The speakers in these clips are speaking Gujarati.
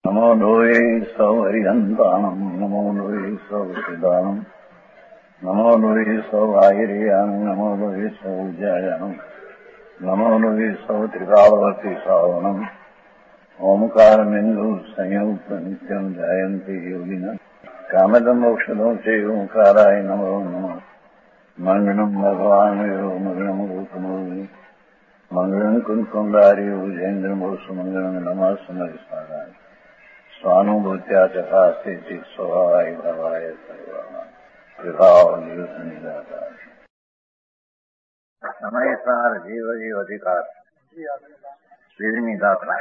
નમો લોહે સૌ હરિહંતાણમ નમો લોહે સૌ સિદ્ધાણમ નમો લોહે સૌ આયર્યાણમ નમો લોહે સૌ જયાણમ નમો લોહે સૌ ત્રિકાળવતી સાવણમ ઓમકારમિંદુ સંયુક્ત નિત્યમ જયંતિ યોગિના કામદમ મોક્ષદો છે ઓંકારાય નમો નમઃ મંગળમ ભગવાન મંગળમ રૂપમો મંગળમ કુંકુંડાર્ય ઉજેન્દ્રમોષ મંગળમ નમઃ સમરિસ્મરાય સ્વાનુભૂત્યા ચકાસ્તે ચિત્ત સ્વભાવાય ભવાય સર્વમાં વિભાવ નિવૃત્ત નિરાકાર સમયસાર જીવ જીવ અધિકાર શ્રીની દાખલા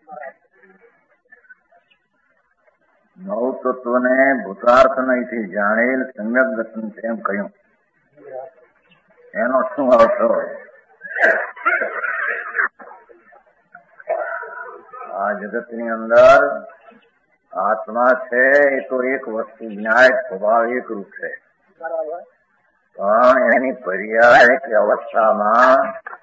નવ તત્વને ભૂતાર્થ નહીંથી જાણેલ સમ્યક દર્શન એમ કહ્યું. એનો શું અર્થ? આ જગતની અંદર આત્મા છે એ તો એક વસ્તુ ન્યાય સ્વભાવ એક રૂપ છે, પણ એની પર્યાય કે અવસ્થામાં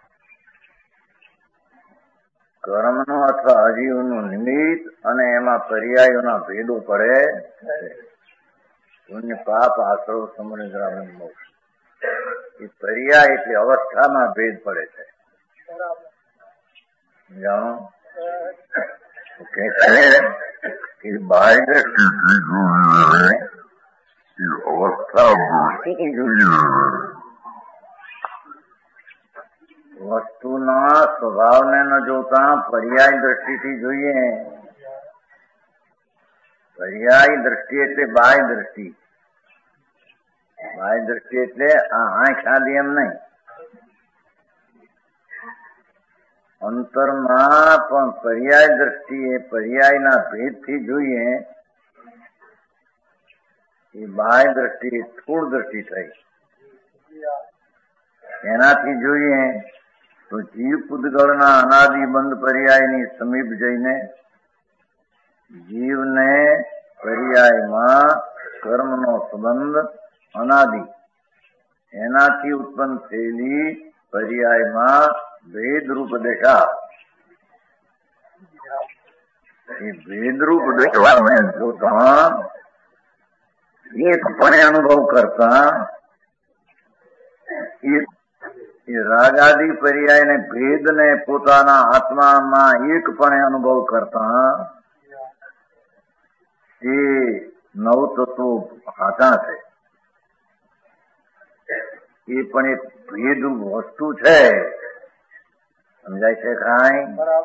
કર્મનું અથવા અજીવનું નિમિત્ત અને એમાં પર્યાયોના ભેદો પડે છે. પુણ્ય પાપ આશ્રવ સમૃદ્ધ મોક્ષ એ પર્યાય એટલે અવસ્થામાં ભેદ પડે છે. જાણો કે બાહ્ય વસ્તુના સ્વભાવને ન જોતા પર્યાય દ્રષ્ટિથી જોઈએ. પર્યાય દ્રષ્ટિ એટલે બાહ્ય દ્રષ્ટિ. બાહ્ય દ્રષ્ટિ એટલે આ આંખ આદિ એમ નહીં, અંતરમાં પણ પર્યાય દ્રષ્ટિએ પર્યાયના ભેદથી જોઈએ. એ બાહ્ય દ્રષ્ટિ સ્થૂળ દ્રષ્ટિ થઈ. એનાથી જોઈએ તો જીવ પૂતગળના અનાદિ બંધ પર્યાયની સમીપ જઈને જીવને પર્યાયમાં કર્મનો સંબંધ અનાદિ એનાથી ઉત્પન્ન થયેલી પર્યાયમાં ભેદરૂપ દેખા. એ ભેદરૂપ દેખવા જોતા એક પણ અનુભવ કરતા એ રાગાદિ પર્યાયને ભેદને પોતાના આત્મામાં એક પણ અનુભવ કરતા એ નવ તત્વો સાચા છે. એ પણ એક ભેદરૂપ વસ્તુ છે. સમજાય છે કાંઈ?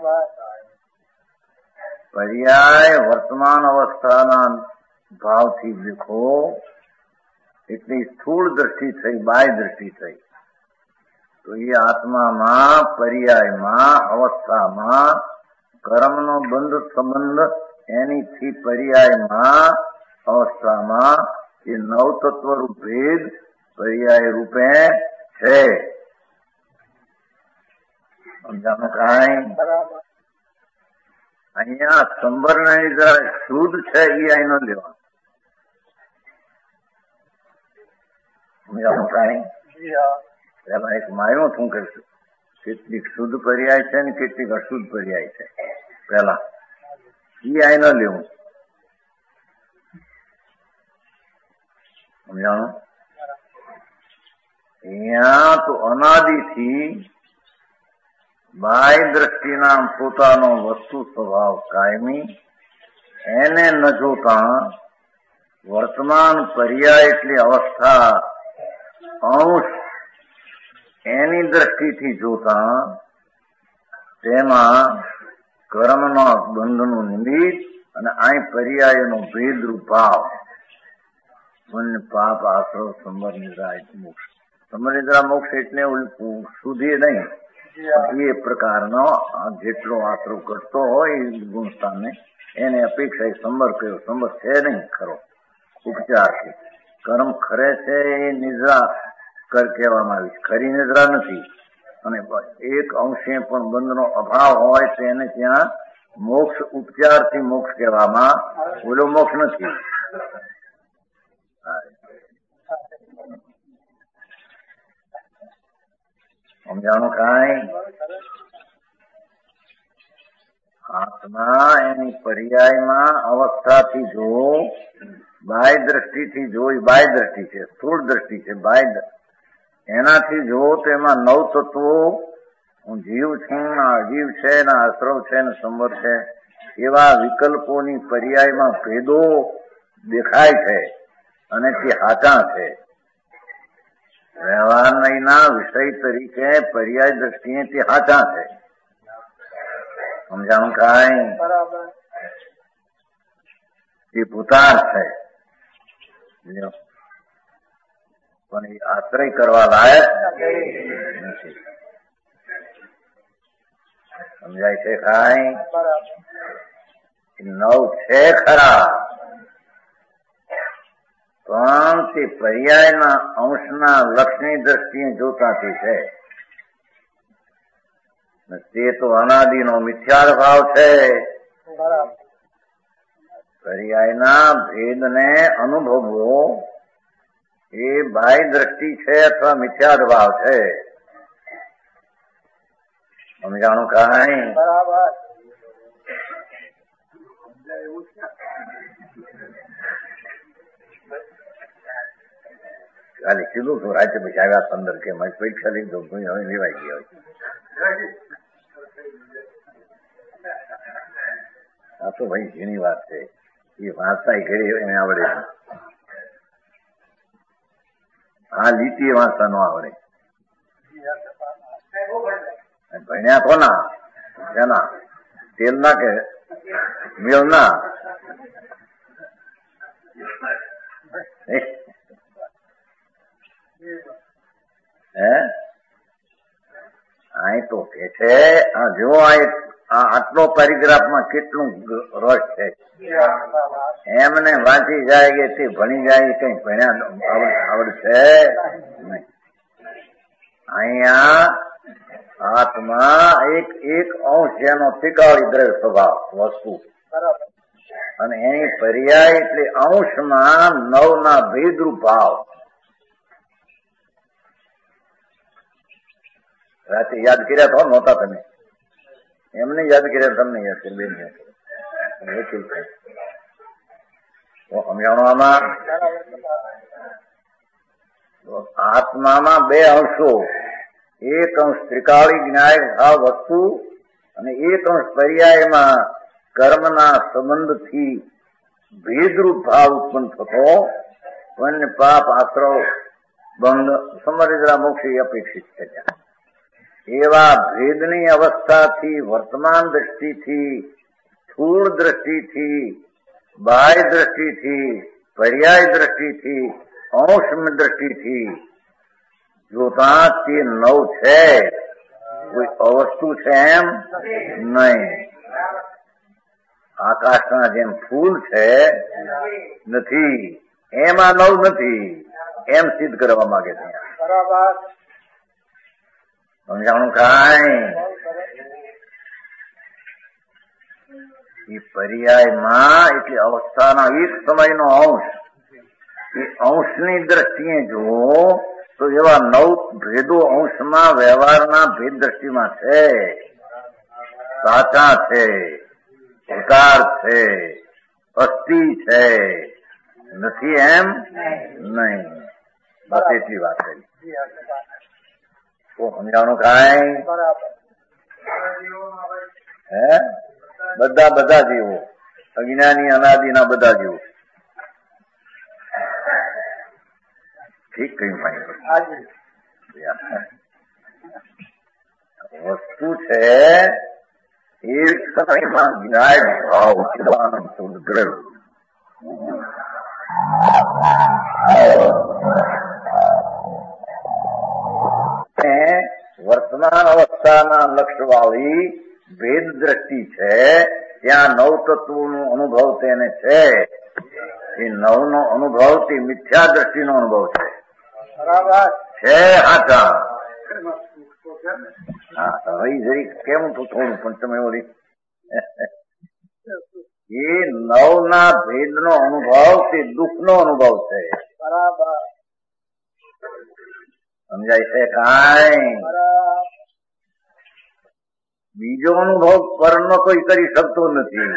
પર્યાય વર્તમાન અવસ્થાના ભાવથી દેખો એટલી સ્થૂળ દ્રષ્ટિ થઈ, બાહ્ય દ્રષ્ટિ થઈ. તો એ આત્મામાં પર્યાયમાં અવસ્થામાં કર્મનો બંધ સંબંધ એનીથી પર્યાયમાં અવસ્થામાં એ નવ તત્વરૂપ ભેદ પર્યાય રૂપે છે. સમજાનું કાંઈ? અહીંયા સંબર શુદ્ધ છે એ અહીં ન લેવાનું. સમજાનું કાંઈ? એમાં એક માયનું શું કહીશું, કેટલીક શુદ્ધ પર્યાય છે ને કેટલીક અશુદ્ધ પર્યાય છે. પેલા એ અહીં ન લેવું. સમજાણું? અહીંયા તો અનાદિથી બાહ્ય દ્રષ્ટિના પોતાનો વસ્તુ સ્વભાવ કાયમી એને ન જોતા વર્તમાન પર્યાય એટલી અવસ્થા અંશ એની દ્રષ્ટિથી જોતા તેમાં કર્મના બંધનું નિમિત્ત અને અહીં પર્યાયનો ભેદરૂપ ભાવ પુણ્ય પાપ આશ્રવ સંબર નિદ્રા મોક્ષ. સંબર નિદ્રા મોક્ષ એટલે સુધી નહીં, એ પ્રકારનો જેટલો આશ્રવ ઘટતો હોય ગુણસ્થાનને એને અપેક્ષા સંબર કર્યો. સંબર છે નહીં ખરો, ઉપચારથી કર્મ ખરે છે એ નિદ્રા કર કહેવામાં આવી. ખરી નિદ્રા નથી. અને એક અંશે પણ બંધનો અભાવ હોય તો એને ત્યાં મોક્ષ ઉપચારથી મોક્ષ કહેવામાં, ઓલો મોક્ષ નથી. સમજાણું કાંઈ? આત્મા એની પર્યાયમાં અવસ્થાથી જો બાહ્ય દ્રષ્ટિથી જોઈ, બાહ્ય દ્રષ્ટિ છે, સ્થૂળ દ્રષ્ટિ છે, બાહ્ય એનાથી જો તો એમાં નવ તત્વો હું જીવ છું, અજીવ છે, આશ્રવ છે, સંવર છે, એવા વિકલ્પોની પર્યાયમાં ભેદો દેખાય છે અને તે હાચા છે. વ્યવહારના વિષય તરીકે પર્યાય દ્રષ્ટિએ તે હાચા છે. સમજાણું કાંઈ? એ પુતાર છે પણ એ આશ્રય કરવા લાયક નથી. સમજાય છે કાંઈ? નવ છે ખરા, પણ તે પર્યાયના અંશના લક્ષની દ્રષ્ટિએ જોતાથી છે. તે તો અનાદિનો મિથ્યાર ભાવ છે. પર્યાયના ભેદને અનુભવવો એ બાહ્ય દ્રષ્ટિ છે અથવા મિથ્યાર ભાવ છે. સમજાણું કાંઈ? કાલે કીધું તો રાતે પછી આવ્યા 15 કે મારી પરીક્ષા લઈ દઉં હવે લેવાઈ ગયા. આ તો ભાઈ ઘણી વાત છે. એ વાંચતા ઘરે એને આવડે, આ લીટી વાંચતા ન આવડે. ભણ્યા કોના? એના તેલના કે મેળના? અહીં તો કે છે જો આટલો પેરેગ્રાફમાં કેટલું રસ છે એમને વાંચી જાય કે તે ભણી જાય કઈ ભણ્યા આવડશે નહીં. અહીંયા આત્મા એક અંશ જેનો ત્રિકાળી દ્રવ્ય સ્વભાવ વસ્તુ અને એની પર્યાય એટલે અંશમાં નવના ભેદરૂપ ભાવ. રાતે યાદ કર્યા તો નહોતા તમે? એમને યાદ કર્યા, તમને યાદ કરી બેન સમજાણો? આમાં આત્મામાં બે અંશો, એક અંશ ત્રિકાળી જ્ઞાય ભાવ વસ્તુ અને એક અંશ પર્યાયમાં કર્મના સંબંધથી ભેદરૂપ ભાવ ઉત્પન્ન થતો પુણ્ય પાપ આશ્રવ બંધ સમરિદ્રા મોક્ષ અપેક્ષિત છે. એવા ભેદની અવસ્થાથી વર્તમાન દ્રષ્ટિથી, સ્થૂળ દ્રષ્ટિથી, બાહ્ય દ્રષ્ટિથી, પર્યાય દ્રષ્ટિથી, અંશ દ્રષ્ટિથી જોતા તે નવ છે, કોઈ અવસ્તુ છે એમ નહીં. આકાશના જેમ ફૂલ છે નથી, એમાં નવ નથી એમ સિદ્ધ કરવા માંગે છે. સમજાણું કાંઈ? એ પર્યાયમાં એટલે અવસ્થાના એક સમયનો અંશ, એ અંશની દ્રષ્ટિએ જો તો એવા નવ ભેદો અંશમાં વ્યવહારના ભેદ દ્રષ્ટિમાં છે, સાચા છે, ઉતાર છે, અસ્થિ છે, નથી એમ નહીં. બસ એટલી વાત કરી. સમજાણું કાંઈ? હે બધા જીવો, અજ્ઞાની અનાદિના બધા જીવો. ઠીક કયું ભાઈ? વસ્તુ છે એક સમયમાં જ્ઞાય ભાવ વર્તમાન અવસ્થાના લક્ષવાળી ભેદ દ્રષ્ટિ છે. ત્યાં નવ તત્વોનો અનુભવ તેને છે. એ નવનો અનુભવ તે મિથ્યા દ્રષ્ટિનો અનુભવ છે. હાચા? હા, હવે જરી કેમ તો થોડું પણ તમે ઓલી એ નવના ભેદનો અનુભવ તે દુઃખનો અનુભવ છે. સમજાય છે કાંઈ? બીજો અનુભવ પરનો કોઈ કરી શકતો નથી.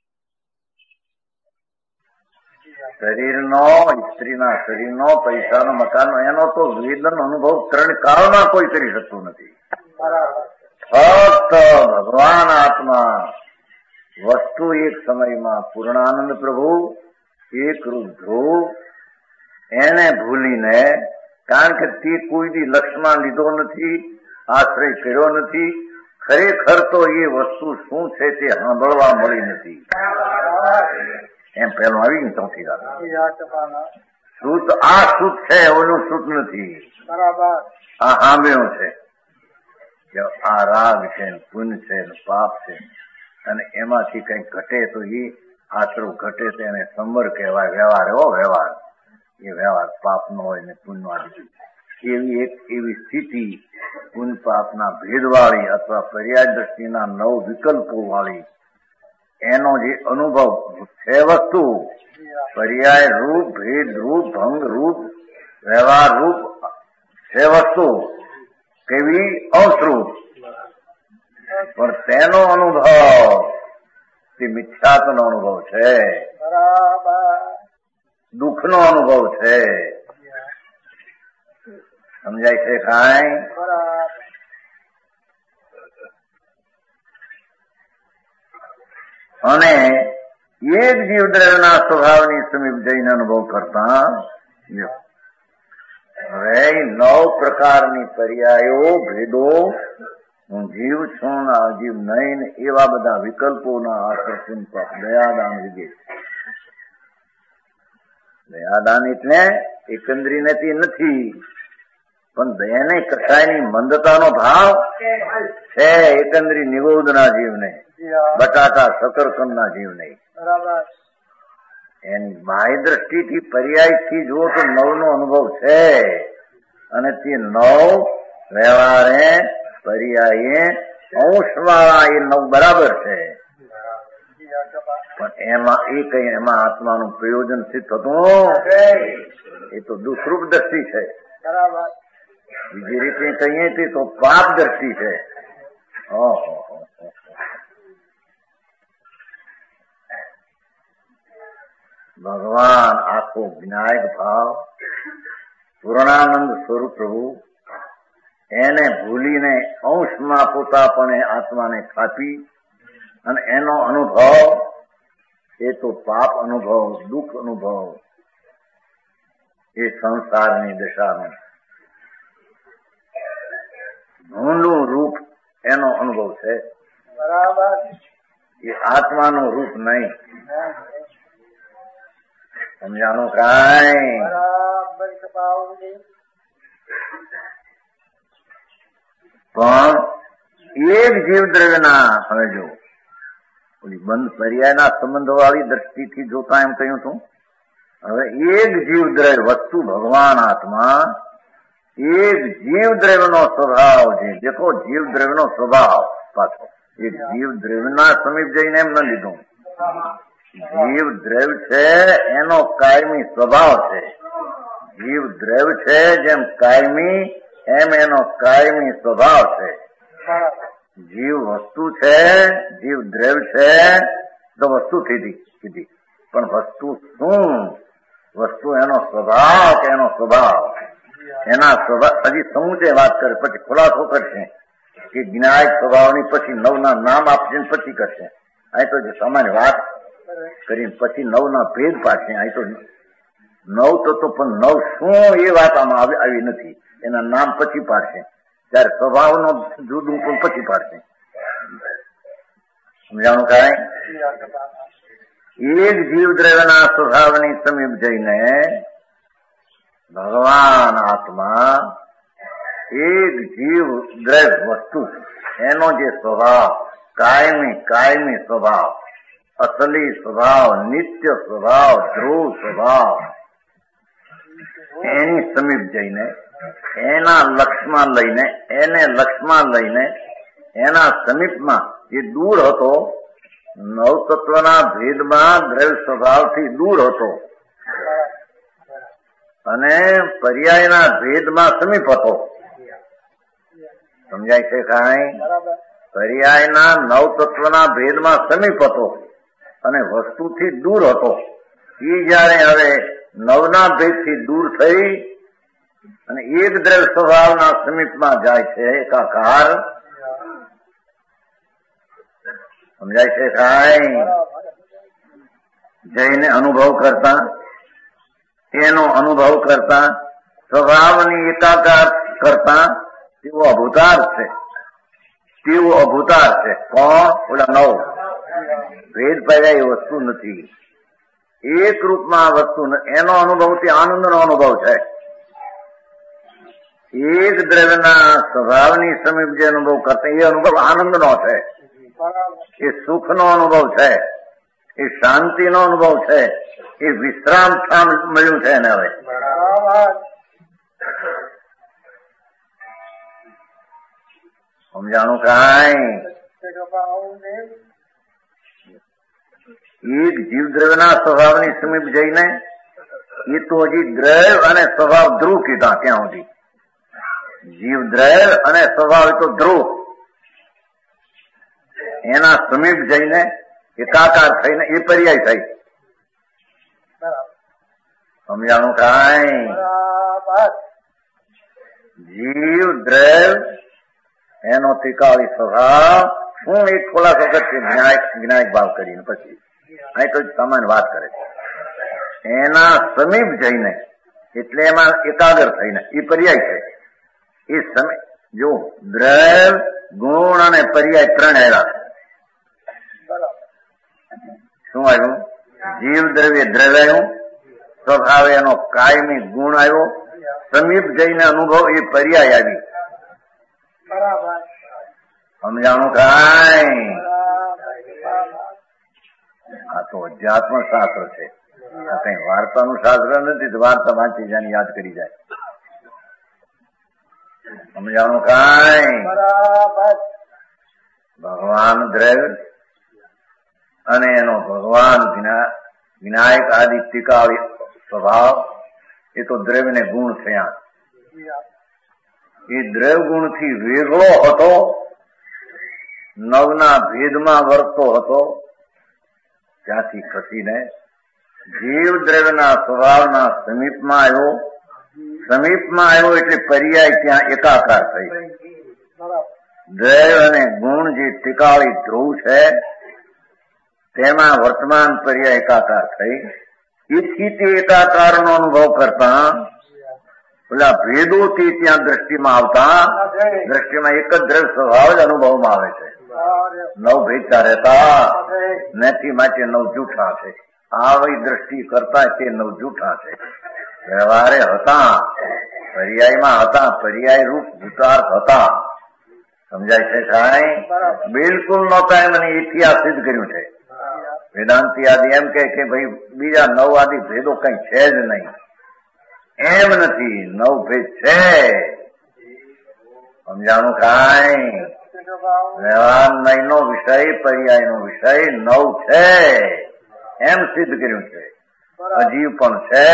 શરીરનો, સ્ત્રીના શરીરનો, પૈસાનો, મકાનનો, એનો તો વેદન અનુભવ 3 કાળમાં કોઈ કરી શકતું નથી. ફક્ત ભગવાન આત્મા વસ્તુ એક સમયમાં પૂર્ણાનંદ પ્રભુ એક રૂપ ધ્રુવ એને ભૂલીને, કારણ કે તે કોઈ દી લક્ષમાં લીધો નથી, આશ્રય કર્યો નથી, ખરેખર તો એ વસ્તુ શું છે તે સાંભળવા મળી નથી. એમ પહેલું આવી ગયું. ચોથી વાત, શ્રુત આ શ્રુત છે, ઓલું શ્રુત નથી. આ સાંભળ્યું છે કે આ રાગ છે, પુણ્ય છે, પાપ છે, અને એમાંથી કંઈક ઘટે તો એ આશરો ઘટે તો એને સંબર કહેવાય. વ્યવહાર એવો વ્યવહાર, એ વ્યવહાર પાપનો હોય ને પુણ્યનો એવી એક એવી સ્થિતિ પુણ્ય પાપના ભેદવાળી અથવા પર્યાય દ્રષ્ટિના 9 વિકલ્પો વાળી એનો જે અનુભવ છે વસ્તુ, પર્યાય રૂપ, ભેદ રૂપ, ભંગ રૂપ, વ્યવહાર રૂપ છે વસ્તુ, કેવી અશ્રુત, પણ તેનો અનુભવ તે મિથ્યાત્વનો અનુભવ છે, દુઃખનો અનુભવ છે. સમજાય છે કાંઈ? અને એક જીવ દ્રવ્યના સ્વભાવની સમીપ જઈને અનુભવ કરતા હવે 9 પ્રકારની પર્યાયો, ભેદો, હું જીવ છું, આ જીવ નહીં, એવા બધા વિકલ્પોના આકર્ષણ પર દયાદાન વિજે. દયાદાન એટલે એકંદરીને તે નથી, પણ દયાને કસાયની મંદતાનો ભાવ છે. એકંદરી નિગોદના જીવને, બટાટા શકરકંદના જીવને એની બાહ્ય દ્રષ્ટિથી પર્યાયથી જુઓ તો 9નો અનુભવ છે, અને તે 9 વ્યવહારે પર્યાયે અંશવાળા એ 9 બરાબર છે. પણ એમાં એ કઈ એમાં આત્માનું પ્રયોજન સિદ્ધ થતું એ તો દુષ્રૂપ દ્રષ્ટિ છે. બીજી રીતે કહીએ તે તો પાપ દ્રષ્ટિ છે. ભગવાન આખો વિનાયક ભાવ, પૂર્ણાનંદ સ્વરૂપ પ્રભુ એને ભૂલીને અંશમાં પોતાપણે આત્માને થાપી, અને એનો અનુભવ એ તો પાપ અનુભવ, દુઃખ અનુભવ, એ સંસારની દશાનું ભૂંડું રૂપ એનો અનુભવ છે. એ આત્માનું રૂપ નહીં. સમજાણું કાંઈ? પણ એક જીવ દ્રવ્યના, હવે જો ઓલી બંધ પર્યાયના સંબંધો વાળી દ્રષ્ટિથી જોતા એમ કહ્યું છું. હવે એક જીવ દ્રવ્ય વસ્તુ ભગવાન આત્મા, એક જીવ દ્રવ્યનો સ્વભાવ છે. દેખો જીવ દ્રવ્યનો સ્વભાવ પાછો એક જીવ દ્રવ્યના સમીપ જઈને એમ ન લીધું. જીવ દ્રવ્ય છે એનો કાયમી સ્વભાવ છે. જીવ દ્રવ્ય છે જેમ કાયમી, એમ એનો કાયમી સ્વભાવ છે. જીવ વસ્તુ છે, જીવ દ્રવ્ય છે તો વસ્તુ કીધી, પણ વસ્તુ શું? વસ્તુ એનો સ્વભાવ કે એનો સ્વભાવ? એના સ્વભાવ હજી સમુચય વાત કરે, પછી ખુલાસો કરશે કે જ્ઞાયક સ્વભાવની પછી 9ના નામ આપશે, પછી કરશે. અહીં તો જે સામાન્ય વાત કરીને પછી 9ના ભેદ પાડશે. અહીં તો 9 તો પણ 9 શું એ વાત આમાં આવી નથી. એના નામ પછી પાડશે, ત્યારે સ્વભાવનો જુદું પણ પછી પાડશે. સમજાણું કાંઈ? એક જીવ દ્રવ્યના સ્વભાવની સમીપ જઈને ભગવાન આત્મા એક જીવ દ્રવ્ય વસ્તુ એનો જે સ્વભાવ, કાયમી સ્વભાવ, અસલી સ્વભાવ, નિત્ય સ્વભાવ, ધ્રુવ સ્વભાવ, એની સમીપ જઈને એના લક્ષમાં લઈને એના સમીપમાં જે દૂર હતો, 9 તત્વના ભેદમાં દ્રવ્ય સ્વભાવથી દૂર હતો, અને પર્યાયના ભેદમાં સમીપ હતો. સમજાય છે કાંઈ? પર્યાયના નવ તત્વના ભેદમાં સમીપ હતો અને વસ્તુથી દૂર હતો. એ જયારે હવે નવના ભેદથી દૂર થઈ અને એક દ્રવ્ય સ્વભાવના સમીપમાં જાય છે એકાકાર. સમજાય છે કાંઈ? જઈને અનુભવ કરતા, એનો અનુભવ કરતા, સ્વભાવની એકાકાર કરતા તેવો અભૂતાર છે. તેવો અભૂતાર છે. કોણ? ઓલા નવ. ભેદ પર્યાય વસ્તુ નથી. એક રૂપમાં વસ્તુ એનો અનુભવ તે આનંદનો અનુભવ છે. એક દ્રવ્યના સ્વભાવની સમીપ જે અનુભવ કરતા એ અનુભવ આનંદનો છે. એ સુખનો અનુભવ છે. એ શાંતિનો અનુભવ છે. એ વિશ્રામ સ્થાન મળ્યું છે એને હવે. સમજાણું કાંઈ? એક જીવ દ્રવ્યના સ્વભાવની સમીપ જઈને એ તો હજી દ્રવ્ય અને સ્વભાવ ધ્રુવ કીધા. ત્યાં સુધી જીવ દ્રવ્ય અને સ્વભાવ એ તો ધ્રુવ. એના સમીપ જઈને એકાકાર થઈને એ પર્યાય થઈ. સમજાણું કાંઈ? જીવ દ્રવ્ય એનો ત્રિકાળી સ્વભાવ. શું એક ખોલાસો કરશે જ્ઞાયક ભાવ કરીને પછી અહીં તો સામાન્ય વાત કરે છે. એના સમીપ જઈને એટલે એમાં એકાગ્ર થઈને એ પર્યાય છે. એ સમય જો દ્રવ્ય ગુણ અને પર્યાય ત્રણ આવ્યા. શું આવ્યું? જીવ દ્રવ્ય દ્રવ્યાયું, સ્વભાવ એનો કાયમી ગુણ આવ્યો, સમીપ જઈને અનુભવ એ પર્યાય આવી. સમજાણું કાંઈ? આ તો અધ્યાત્મ શાસ્ત્ર છે. કઈ વાર્તાનું શાસ્ત્ર નથી. વાર્તા વાંચી જાય યાદ કરી જાય. સમજાણું કાંઈ? ભગવાન દ્રવ્ય અને એનો ભગવાન વિનાયક આદિ ત્રિકાળી સ્વભાવ એ તો દ્રવ્યને ગુણ થયા. એ દ્રવ્ય ગુણથી વેગળો હતો, નવના ભેદમાં વર્તતો હતો. ત્યાંથી ખસીને જીવ દ્રવ્યના સ્વભાવના સમીપમાં આવ્યો. સમીપમાં આવ્યો એટલે પર્યાય ત્યાં એકાકાર થઈ. દ્રવ્ય અને ગુણ જે ત્રિકાળી ધ્રુવ છે તેમાં વર્તમાન પર્યાય એકાકાર થઈ. એથી તે એકાકારનો અનુભવ કરતા પેલા ભેદોથી ત્યાં દ્રષ્ટિમાં આવતા દ્રષ્ટિમાં એક જ દ્રવ્ય સ્વભાવ જ અનુભવમાં આવે છે. નવ ભેદતા રહેતા નથી માટે નવ જૂઠા છે. આવી દ્રષ્ટિ કરતા તે નવ જૂઠા છે. વ્યવહારે હતા, પર્યાયમાં હતા, પર્યાય રૂપ ભૂતાર્થ હતા. સમજાય છે કાંઈ? બિલકુલ નહોતા. મને ઇતિહાસ સિદ્ધ કર્યું છે. વેદાંતિ આદિ એમ કે ભાઈ બીજા નવ આદિ ભેદો કઈ છે જ નહીં. એમ નથી. નવ ભેદ છે. સમજાણું કાંઈ? વ્યવહાર નયનો વિષય, પર્યાયનો વિષય નવ છે એમ સિદ્ધ કર્યું છે. અજીવ પણ છે,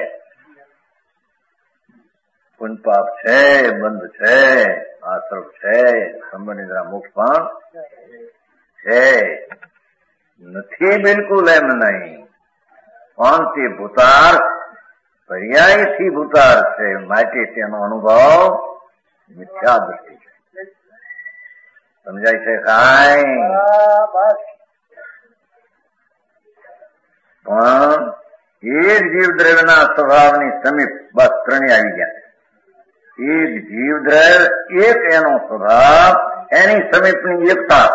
પુનપાપ છે, બંધ છે, આશ્રમ છે, સંબંધિત મોક્ષ પણ છે. નથી બિલકુલ એમ નહીં. પણ તે ભૂતાર પર્યાયથી ભૂતાર છે માટે તેનો અનુભવ મિથ્યા દ્રષ્ટિ છે. સમજાય છે કાંઈ? પણ એક જીવ દ્રવ્યના સ્વભાવની સમીપ બસ ત્રણે આવી ગયા. એક જીવ દ્રવ્ય, એક એનો સ્વભાવ, એની સમીપની એકતા,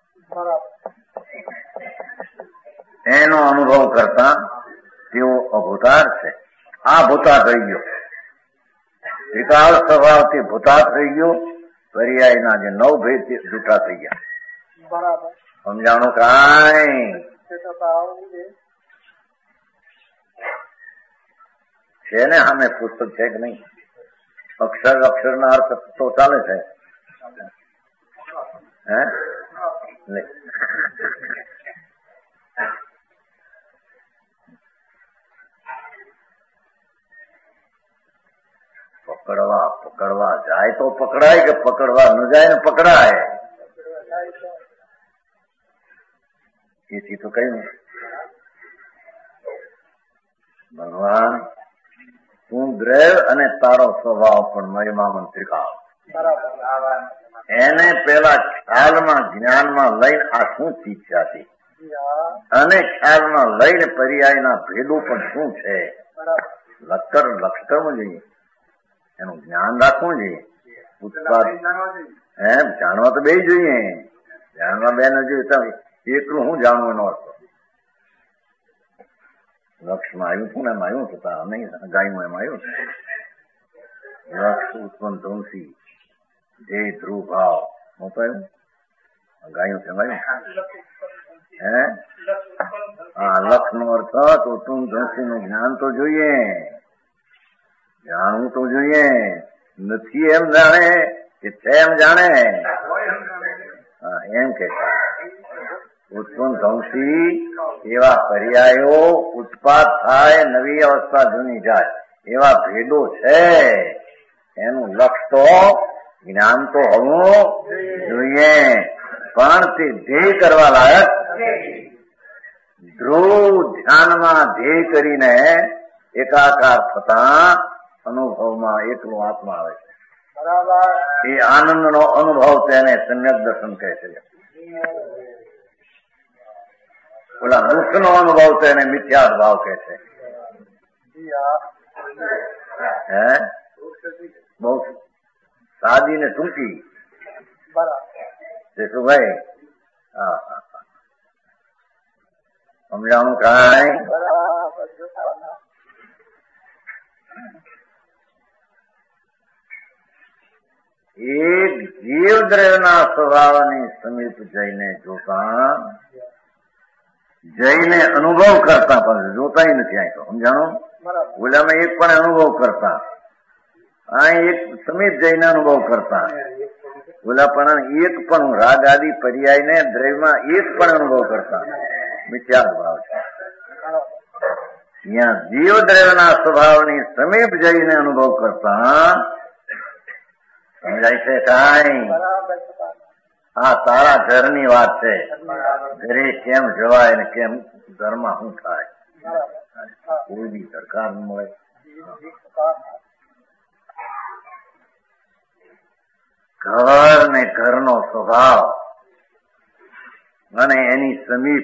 એનો અનુભવ કરતા તેઓ અભૂતાર છે. આ ભૂતાર થઈ ગયો. ત્રિકાળ સ્વભાવથી ભૂતાર થઈ ગયો. પર્યાયના જે નવ ભેદ જૂઠા થઈ ગયા. સમજાણું કાંઈ? છે ને સામે પુસ્તક છે કે નહીં? અક્ષર ના અર્થ તો ચાલે છે. હે પકડવા જાય તો પકડાય, કે પકડવા ન જાય ને પકડાય. એથી તો કહ્યું ભગવાન તું દ્રવ અને તારો સ્વભાવ પણ મહિમામાં ત્રિકાળ. એને પેલા ખ્યાલમાં જ્ઞાનમાં લઈને આ શું ચીજ છે અને ખ્યાલમાં લઈને પર્યાયના ભેદો પણ શું છે લક્ષ કરવું જોઈએ, એનું જ્ઞાન રાખવું જોઈએ. ઉત્પાદ જાણવા તો બે જોઈએ, જાણવા બે ન જોઈએ એકલું હું જાણવું એનો અર્થ. લક્ષમાં આવ્યું છું ને એમ આવ્યું છતાં નહીં ગાયમાં એમ આવ્યું લક્ષ ઉત્પન્ન ધ્વંસી જે ધ્રુવ ભાવ હું કહ્યું ગાયું છે હે હા લક્ષ નો અર્થ તો તું ધ્વંસી નું જ્ઞાન તો જોઈએ, જાણવું તો જોઈએ. નથી એમ જાણે કે છે એમ જાણે હા એમ કે ઉત્પન્ન ધ્વંસી એવા પર્યાયો ઉત્પાદ થાય, નવી અવસ્થા જૂની જાય એવા ભેદો છે. એનું લક્ષ તો જ્ઞાન તો હોવું જોઈએ, પણ તે ધ્યેય કરવા લાયક ધ્રુવ ધ્યાનમાં ધ્યેય કરીને એકાકાર થતા અનુભવમાં એકલો આત્મા આવે છે. એ આનંદનો અનુભવ તેને સમ્યક દર્શન કહે છે. ઓલા દુઃખનો અનુભવ તો એને મિથ્યા ભાવ કહે છે. હે બહુ સાદી ને ટૂંકી શું ભાઈ? હા સમજાણું કાંઈ? એક જીવ દ્રવ્યના સ્વભાવની સમીપ જઈને જોતા, જઈને અનુભવ કરતા પણ જોતા નથી. અહીં તો સમજાણું ઓલામાં એક પણ અનુભવ કરતા, અહીં એક સમીપ જઈને અનુભવ કરતા. ઓલા પણ એક પણ રાગ આદિ પર્યાય ને દ્રવ્યમાં એક પણ અનુભવ કરતા મિથ્યા ભાવ છે. ત્યાં જીવ દ્રવ્યના સ્વભાવની સમીપ જઈને અનુભવ કરતા સમજાય છે કાંઈ? આ તારા ઘરની વાત છે. ઘરે કેમ જવાય ને કેમ ઘરમાં શું થાય કોઈ બી સરકાર મળે. ઘર ને ઘરનો સ્વભાવ અને એની સમીપ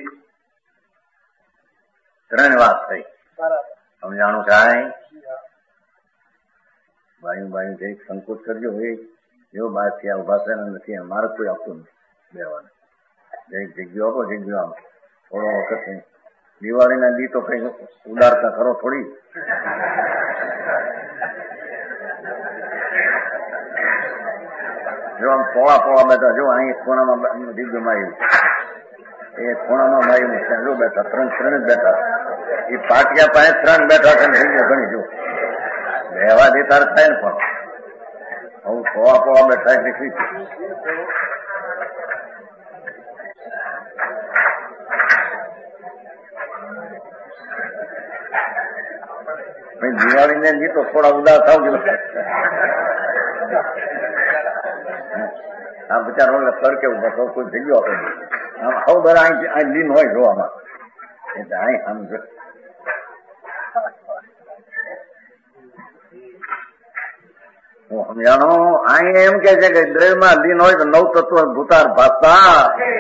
ત્રણ વાત થઈ. સમજાણું કાંઈ? બાયું જઈ સંકોચ કરજો એવો બહારથી આ ઉભા થયા નથી. મારે કોઈ આપતું નથી બેવાનું. જઈ જગ્યા આપો જગ્યા આમ થોડો વખત દિવાળીના દી તો કઈ ઉડાડતા ખરો થોડી. જો આમ પોળા બેઠા. જો અહીં એક ખૂણામાં દિગ્ગજ માયું, એ ખૂણામાં માયું છે. જો બેઠા ત્રણ જ બેઠા. એ પાટિયા પાસે ત્રણ બેઠા છે. ઘણી જો રહેવા દેતા થાય ને પણ હું પોળા બેઠા એટલે ઠીક. દિવાળી ને જી તો થોડા ઉદાસ થાવ. આ બચારો સર કેવું બસો કોઈ જગ્યો આપે આમ આવું બધા અહીં લીન હોય જોવામાં એટલે અહીં સમજો. સમજાણો? અહીં એમ કે છે કે દ્રવ્યમાં લીન હોય તો નવ તત્વ ભૂતાર ભાસતા.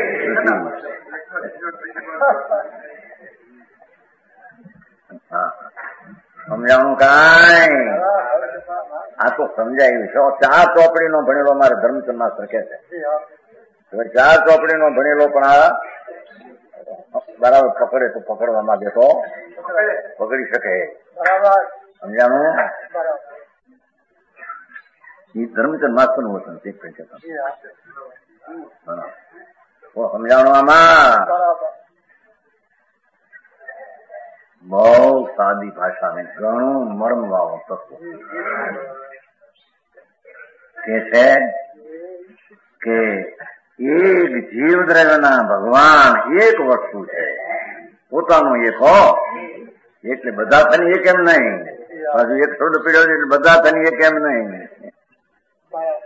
સમજાણું કાંઈ? આ તો સમજાયું છે. 4 ચોપડીનો ભણેલો મારે ધર્મચંદ માસ્ટર કહે છે. 4 ચોપડીનો ભણેલો પણ આ બરાબર પકડે તો પકડવા માંગે તો પકડી શકે. સમજાણું? એ ધર્મચંદ માસ્ટર નું વચન છે. સમજાણું? આમાં બહુ સાદી ભાષા ને ઘણું મર્મ વાળો તત્વ કે છે કે એક જીવ દ્રવ્યના ભગવાન એક વસ્તુ છે. પોતાનું એક હો એટલે બધા થઈને એક એમ નહીં. હજુ એક થોડું પીડ્યો છે એટલે બધા થઈને એક એમ નહીં.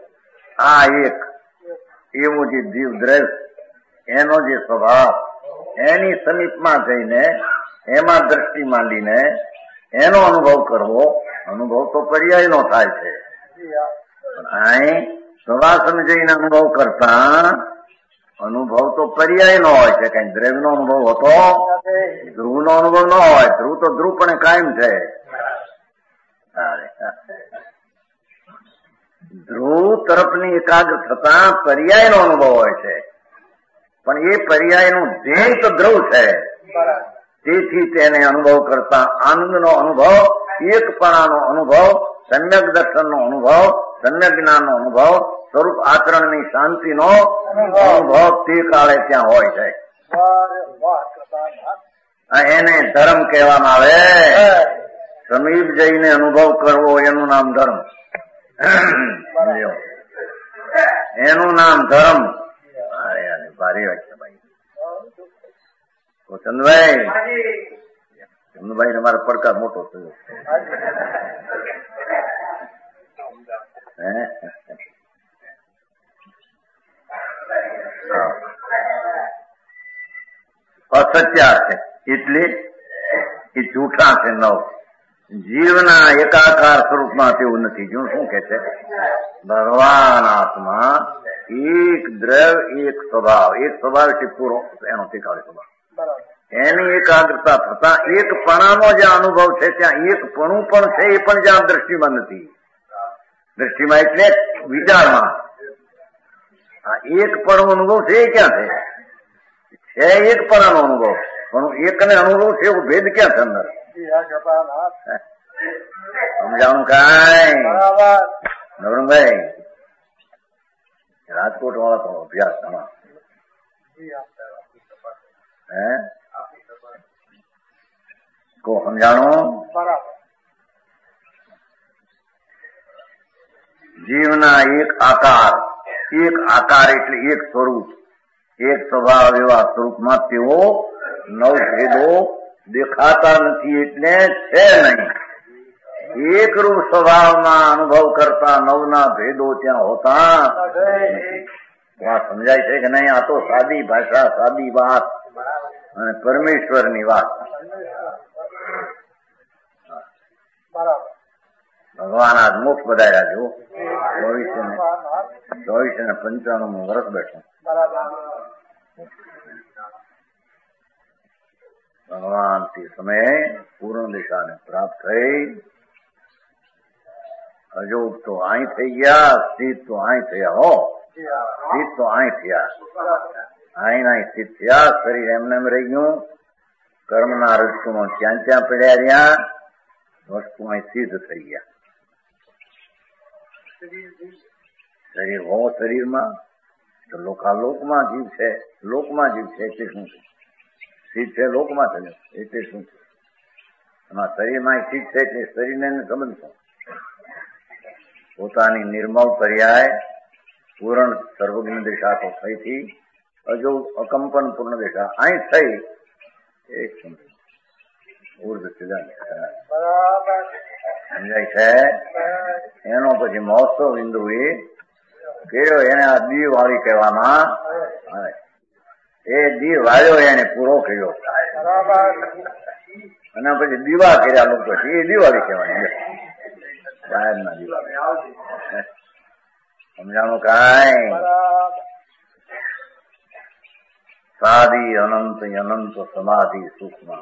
આ એક એવું જે જીવ દ્રવ્ય એનો જે સ્વભાવ એની સમીપમાં જઈને એમાં દ્રષ્ટિ માંડીને એનો અનુભવ કરવો. અનુભવ તો પર્યાયનો થાય છે, પણ અહીં સવાસન જઈને અનુભવ કરતા અનુભવ તો પર્યાયનો હોય છે. કઈ દ્રવ્યનો અનુભવ હોતો, ધ્રુવનો અનુભવ ન હોય. ધ્રુવ તો ધ્રુવ પણ કાયમ છે. ધ્રુવ તરફની એકાગ્ર થતા પર્યાયનો અનુભવ હોય છે, પણ એ પર્યાયનું ધ્યેય તો ધ્રુવ છે. તેથી તેને અનુભવ કરતા આનંદનો અનુભવ, એકપણાનો અનુભવ, સમ્યક દર્શનનો અનુભવ, સમ્યક જ્ઞાનનો અનુભવ, સ્વરૂપ આચરણની શાંતિનો અનુભવ તે કાળે ત્યાં હોય છે. એને ધર્મ કહેવામાં આવે. સમીપ જઈને અનુભવ કરવો એનું નામ ધર્મ. એનું નામ ધર્મ. ભારી વાત છે ભાઈ. ચંદભાઈ તમારો પડકાર મોટો થયો. અસત્યા છે એટલે એ જૂઠા છે. નવ જીવના એકાકાર સ્વરૂપમાં તેવું નથી. જો શું કે છે, ભગવાન આત્મા એક દ્રવ્ય એક સ્વભાવ. એક સ્વભાવ છે પૂરો એનો ટીકાળે સ્વભાવ. એની એકાગ્રતા થતા એકપણાનો જે અનુભવ છે ત્યાં એકપણું પણ છે, એ પણ જ્યાં દ્રષ્ટિમાં નથી. દ્રષ્ટિમાં એટલે વિચારમાં આ એકપણો અનુભવ છે એ ક્યાં છે? એકપણાનો અનુભવ, પણ એકને અનુભવ છે એવો ભેદ ક્યાં છે અંદર? સમજાણું કાંઈ નવરંગભાઈ? રાજકોટ વાળા તો અભ્યાસ ઘણા કો સમજાણું? જીવના એક આકાર એટલે એક સ્વરૂપ, એક સ્વભાવ, એવા સ્વરૂપમાં તેઓ નવ ભેદો દેખાતા નથી. એટલે છે નહીં. એકરૂપ સ્વભાવમાં અનુભવ કરતા નવના ભેદો ત્યાં હોતા નથી. વાત સમજાય છે કે નહીં? આ તો સાદી ભાષા, સાદી વાત અને પરમેશ્વરની વાત. ભગવાન આજ મોક્ષ બધાયા જો 2495 વર્ષ બેઠો. ભગવાન તે સમયે પૂર્ણ દિશાને પ્રાપ્ત થઈ. અજોગ તો અહીં થઈ ગયા, સ્થિત તો અહીં થયા. હો, સ્થિત તો અહીં થયા, અહીં સ્થિત થયા. શરીર એમને એમ રહી ગયું. કર્મના રજકુમાં ક્યાં ક્યાં પડ્યા રહ્યા. વસ્તુ અહીં સિદ્ધ થઈ ગયા. શરીર હો શરીરમાં તો લોકાલોકમાં જીવ છે. લોકમાં જીવ છે એટલે શું છે? સિદ્ધ છે લોકમાં થયો એટલે શું છે? એમાં શરીરમાં સિદ્ધ છે એટલે શરીરને સંબંધ શું? પોતાની નિર્મળ પર્યાય પૂર્ણ સર્વજ્ઞ દિશા તો થઈ હતી. હજુ અકંપન પૂર્ણ દિશા અહીં થઈ. એક ઉર્ધ સમજાય છે. એનો પછી મહોત્સવ બિંદુ એ કર્યો. એને આ દીવ વાળી કહેવામાં આવે. એ દીવ વાળ્યો એને પૂરો કર્યો. અને પછી દીવા કર્યા લોકો, એ દિવાળી કહેવાય. સાહેબના દીવા. સમજાણું કાંઈ? સાદી અનંત અનંત સમાધિ સુખમાં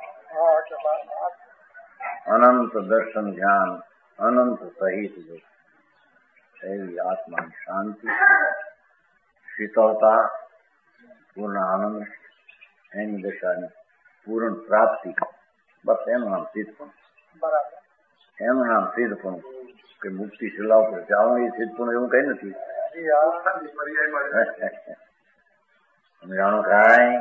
અનંત દર્શન ધ્યાન અનંત સહિત એવી આત્માની શાંતિ, શીતળતા, પૂર્ણ આનંદ, એની દશાની પૂર્ણ પ્રાપ્તિ. બસ એનું નામ સિદ્ધપણું. એનું નામ સિદ્ધપણું. કે મુક્તિ શિલા ઉપર જાણો એ સિદ્ધપણું એવું કઈ નથી. સમજાણું કાંઈ?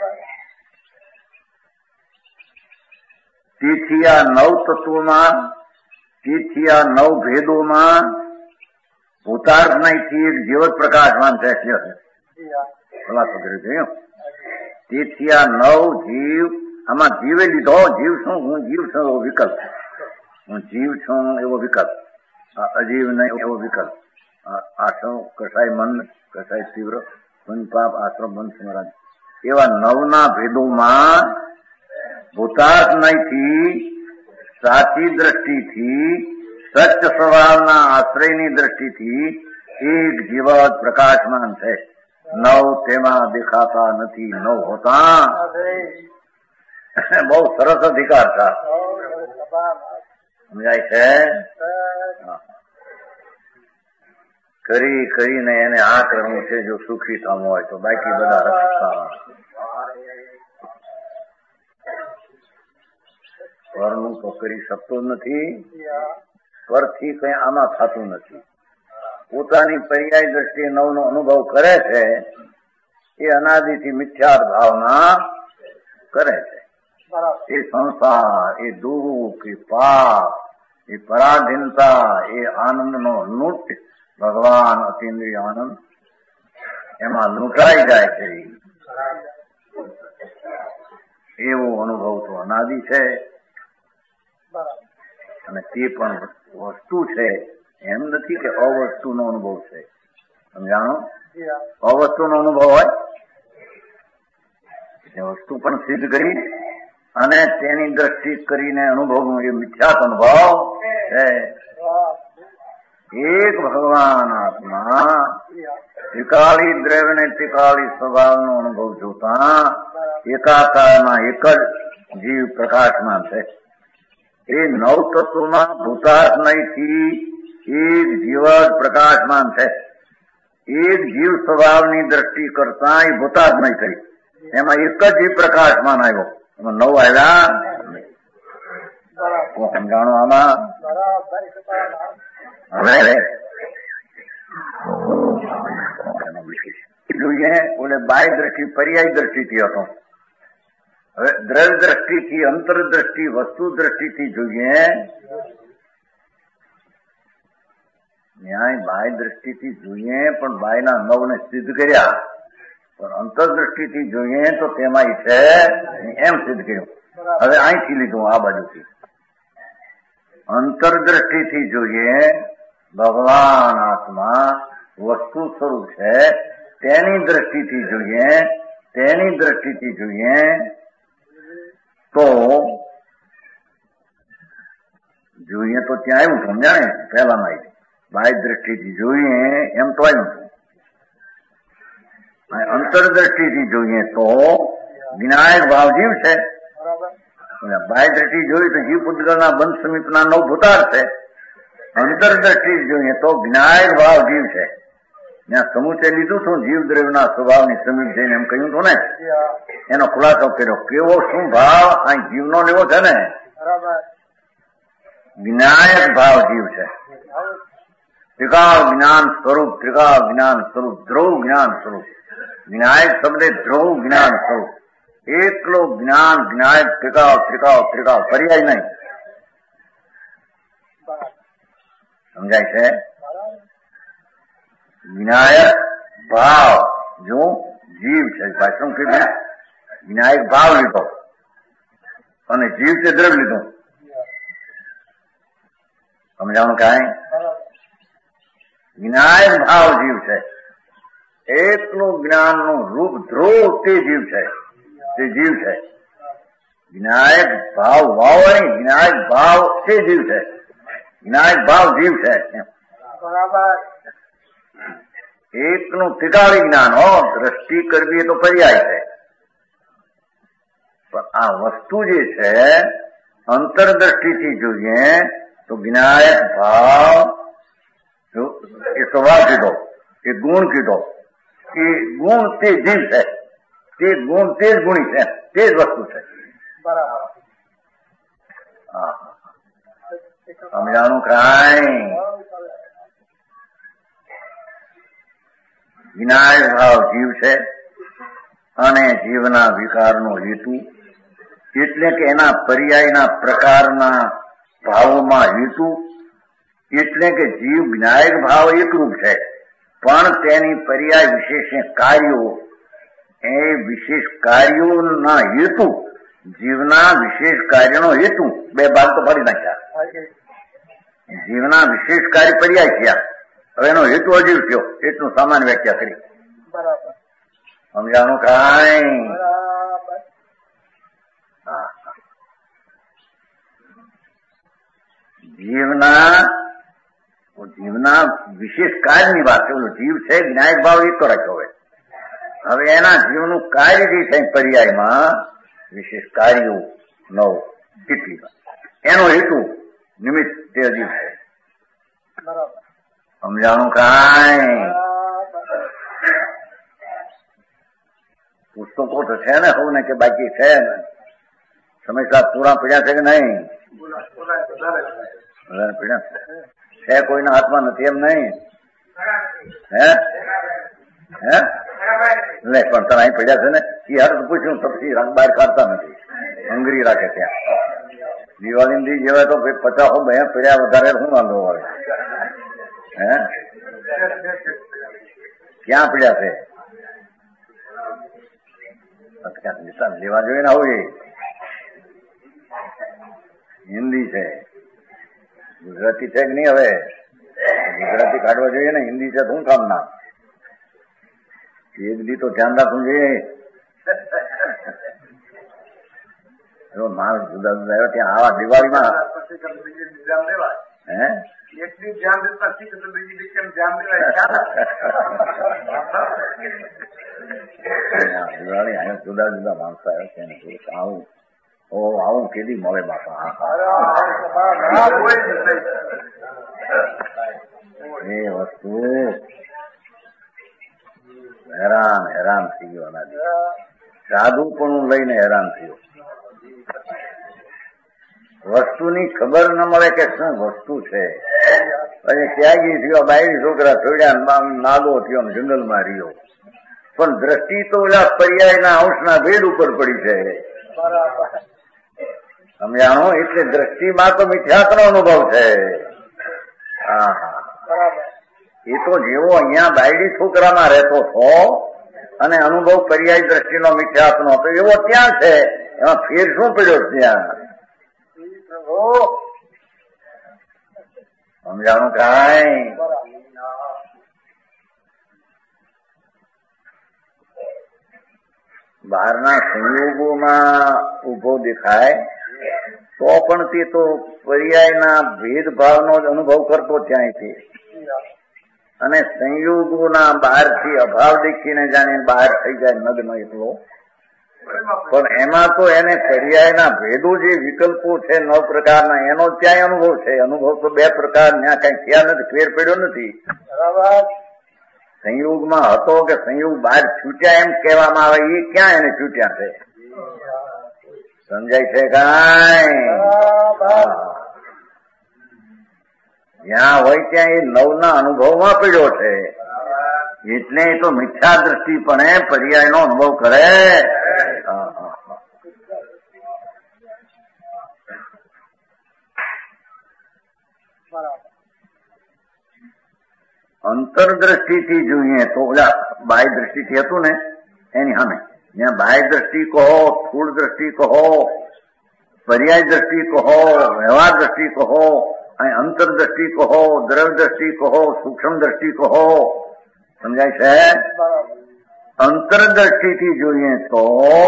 તેથી આ નવ તત્વોમાં, તેથી આ નવ ભેદોમાં ભૂતાર્થ નહીંથી એક જીવત પ્રકાશમાન છે. ખલાસો કર્યો જોયું. તેથી આ નવ જીવ, આમાં જીવે લીધો. જીવ છું, હું જીવ છું એવો વિકલ્પ. હું જીવ છું એવો વિકલ્પ. આ અજીવ નહીં એવો વિકલ્પ. આ શું કસાય મન, કસાય તીવ્ર, મન પાપ, આશ્રમ બંધ સ્મરણ, એવા નવના ભેદોમાં ભૂતાત્મયથી સાચી દ્રષ્ટિથી સચ્ચ સ્વભાવના આશ્રયની દ્રષ્ટિથી એક જીવત પ્રકાશમાન છે. નવ તેમાં દેખાતા નથી. નવ હોતા બહુ સરસ અધિકાર છે. સમજાય છે? કરીને એને આ કરવું છે જો સુખી થવું હોય તો, બાકી બધા રક્ષા. પરનું તો કરી શકતો નથી, પરથી કઈ આમાં થતું નથી. પોતાની પર્યાય દ્રષ્ટિએ નવનો અનુભવ કરે છે એ અનાદિથી મિથ્યા ભાવના કરે છે. એ સંસાર, એ દુઃખ, એ પાપ, એ પરાધીનતા, એ આનંદનો લૂંટ, ભગવાન અતિન્દ્રિય આનંદ એમાં લૂંટાઈ જાય છે. એવો અનુભવ તો અનાદિ છે અને તે પણ વસ્તુ છે. એમ નથી કે અવસ્તુનો અનુભવ છે. સમજાણો? અવસ્તુનો અનુભવ હોય એ વસ્તુ પણ સિદ્ધ કરી અને તેની દ્રષ્ટિ કરીને અનુભવનો એ મિથ્યાત અનુભવ છે. એક ભગવાન આત્મા ત્રિકાળી દ્રવ્ય ને ત્રિકાળી સ્વભાવનો અનુભવ જોતા એકાકારમાં એક જ જીવ પ્રકાશમાન છે. એ નવ તત્વમાં ભૂતાત્મયથી એક જીવ જ પ્રકાશમાન છે. એક જીવ સ્વભાવની દ્રષ્ટિ કરતા એ ભૂતાત્મય કરી એમાં એક જ જીવ પ્રકાશમાન આવ્યો. એમાં નવ આવ્યા. સમજાણો આમાં? હવે જોઈએ ઓલે બાહ્ય દ્રષ્ટિ પર્યાય દ્રષ્ટિથી હતો. હવે દ્રવ્ય દ્રષ્ટિથી, અંતરદ્રષ્ટિ, વસ્તુ દ્રષ્ટિથી જોઈએ. ન્યાય બાહ્ય દ્રષ્ટિથી જોઈએ પણ બાહ્યના નવને સિદ્ધ કર્યા, પણ અંતરદ્રષ્ટિથી જોઈએ તો તેમાં છે એમ સિદ્ધ કર્યું. હવે અહીંથી લીધું આ બાજુથી. અંતરદ્રષ્ટિથી જોઈએ ભગવાન આત્મા વસ્તુ સ્વરૂપ છે. તેની દ્રષ્ટિથી જોઈએ તો ત્યાં આવ્યું. સમજાણે? પહેલામાં આવી બાહ્ય દ્રષ્ટિથી જોઈએ એમ તો આવ્યું. અંતરદ્રષ્ટિથી જોઈએ તો વિનાયક ભાવ જીવ છે. બાહ્ય દ્રષ્ટિ જોઈએ તો જીવ પુદ્ગલના બંધ સમીપના નવ ભૂતાર છે. અંતરદ્રષ્ટિ જોઈએ તો વિનાયક ભાવ જીવ છે. ત્યાં સમુચય લીધું છું જીવ દ્રવ્યના સ્વભાવની સમીપ જઈને એમ કહ્યું હતું ને, એનો ખુલાસો કર્યો. કેવો શું ભાવ અહીં જીવનો લેવો છે ને? વિનાયક ભાવ જીવ છે. ત્રિકાળ જ્ઞાન સ્વરૂપ, ધ્રુવ જ્ઞાન સ્વરૂપ. વિનાયક શબ્દે ધ્રુવ જ્ઞાન સ્વરૂપ. એકલો જ્ઞાન વિનાયક ત્રિકાળ પર્યાય નહીં. સમજાય છે? વિનાયક ભાવ જો જીવ છે. શું કીધું? વિનાયક ભાવ લીધો અને જીવ છે દ્રવ્ય લીધું. સમજાણું કાંઈ? વિનાયક ભાવ જીવ છે. એકનું જ્ઞાનનું રૂપ ધ્રુવ તે જીવ છે. વિનાયક ભાવ નહીં, વિનાયક ભાવ તે જીવ છે. વિનાયક ભાવ જીવ છે. બરાબર. એકનું ત્રિકાળી જ્ઞાન હો, દ્રષ્ટિ કરવી એ તો પર્યાય છે. પણ આ વસ્તુ જે છે અંતરદ્રષ્ટિથી જોઈએ તો વિનાયક ભાવ એ સ્વભાવ કીધો, એ ગુણ કીધો. એ ગુણ તે જીવ છે. તે ગુણ તે જ ગુણી છે, તે જ વસ્તુ છે. બરાબર. સમજાણું કાંઈ? વિનાયક ભાવ જીવ છે અને જીવના વિકારનો હેતુ એટલે કે એના પર્યાયના પ્રકારના ભાવોમાં હેતુ એટલે કે જીવ વિનાયક ભાવ એકરૂપ છે, પણ તેની પર્યાય વિશેષ કાર્યો, એ વિશેષ કાર્યોના હેતુ, જીવના વિશેષ કાર્યનો હેતુ બે ભાગ તો પાડી નાખ્યા. જીવના વિશેષ કાર્ય પર્યાય થયા. હવે એનો હેતુ અજીવ થયો એટલું સામાન્ય વ્યાખ્યા કરી. સમજાણું કાંઈ? હા, જીવના વિશેષ કાર્યની વાત છે. જીવ છે જ્ઞાયક ભાવ એ તો રાખ્યો હોય. હવે એના જીવનું કાર્ય જે છે પર્યાયમાં વિશેષ કાર્યો 9 કેટલી એનો હેતુ નિમિત્ત તે અજીવ છે. સમજાણું કાંઈ? પુસ્તકો તો છે ને હું ને કે બાકી છે ને સમયસર પૂરા પડ્યા છે કે નહીં? પડ્યા છે. કોઈના હાથમાં નથી એમ નહીં? હે હે લે પણ તને અહીં પડ્યા છે ને એ હાથ પૂછ્યું પછી બહાર કાઢતા નથી, અંગરી રાખે ત્યાં. દિવાળી દી જેવા તો 50 બયા પડ્યા વધારે શું વાંધો હોય? હે ક્યાં પડ્યા છે? લેવા જોઈએ ને આવું. હિન્દી છે, ગુજરાતી છે કે નહીં? હવે ગુજરાતી કાઢવા જોઈએ ને, હિન્દી છે શું કામ ના? એક દી તો ધ્યાન રાખવું જોઈએ. માણસ જુદા જુદા આવ્યો ત્યાં આવા દિવાળીમાં હે દિવાળી અહીંયા જુદા જુદા માણસો આવ્યો છે આવું આવું કેદી મળે બાપા? એ વસ્તુ હેરાન થઈ ગયો. સાધુ પણ લઈને હેરાન થયો. વસ્તુની ખબર ન મળે કે શું વસ્તુ છે. પછી ત્યાગી થયો, બાયડી છોકરા છોડ્યા, નાગો થયો, જંગલમાં રહ્યો. પણ દ્રષ્ટિ તો ઓલા પર્યાયના અંશના ભેદ ઉપર પડી છે. સમજાણો? એટલે દ્રષ્ટિમાં તો મિથ્યાત્વનો અનુભવ છે. એ તો જેવો અહીંયા બાયડી છોકરામાં રહેતો હતો અને અનુભવ પર્યાય દ્રષ્ટિનો મિથ્યાત્વનો હતો એવો ત્યાં છે. એમાં ફેર શું પડ્યો ત્યાં? સમજાણું કાંઈ? બહારના સંયોગોમાં ઉભો દેખાય તો પણ તે તો પર્યાયના ભેદભાવનો જ અનુભવ કરતો ત્યાંથી, અને સંયોગોના બહારથી અભાવ દેખીને જાણે બહાર થઈ જાય નગ્ન એટલો. પણ એમાં તો એને પર્યાયના ભેદો જે વિકલ્પો છે 9 પ્રકારના એનો ત્યાં અનુભવ છે. અનુભવ તો 2 પ્રકાર ત્યાં કઈ થયા નથી, ફેર પડ્યો નથી. સંયોગમાં હતો કે સંયોગ બહાર છૂટ્યા એમ કહેવામાં આવે, એ ક્યાં એને છૂટ્યા છે? સમજાય છે કાંઈ? જ્યાં હોય ત્યાં એ 9ના અનુભવમાં પડ્યો છે. એટલે એ તો મિથ્યા દ્રષ્ટિપણે પર્યાયનો અનુભવ કરે. અંતરદ્રષ્ટિથી જોઈએ તો ઓલા બાહ્ય દ્રષ્ટિથી હતું ને એની સામે, જ્યાં બાહ્ય દ્રષ્ટિ કહો, સ્થૂળ દ્રષ્ટિ કહો, પર્યાય દ્રષ્ટિ કહો, વ્યવહાર દ્રષ્ટિ કહો, અને અંતરદ્રષ્ટિ કહો, દ્રવ્ય દ્રષ્ટિ કહો, સૂક્ષ્મ દ્રષ્ટિ કહો. સમજાય છે? અંતરદ્રષ્ટિથી જોઈએ તો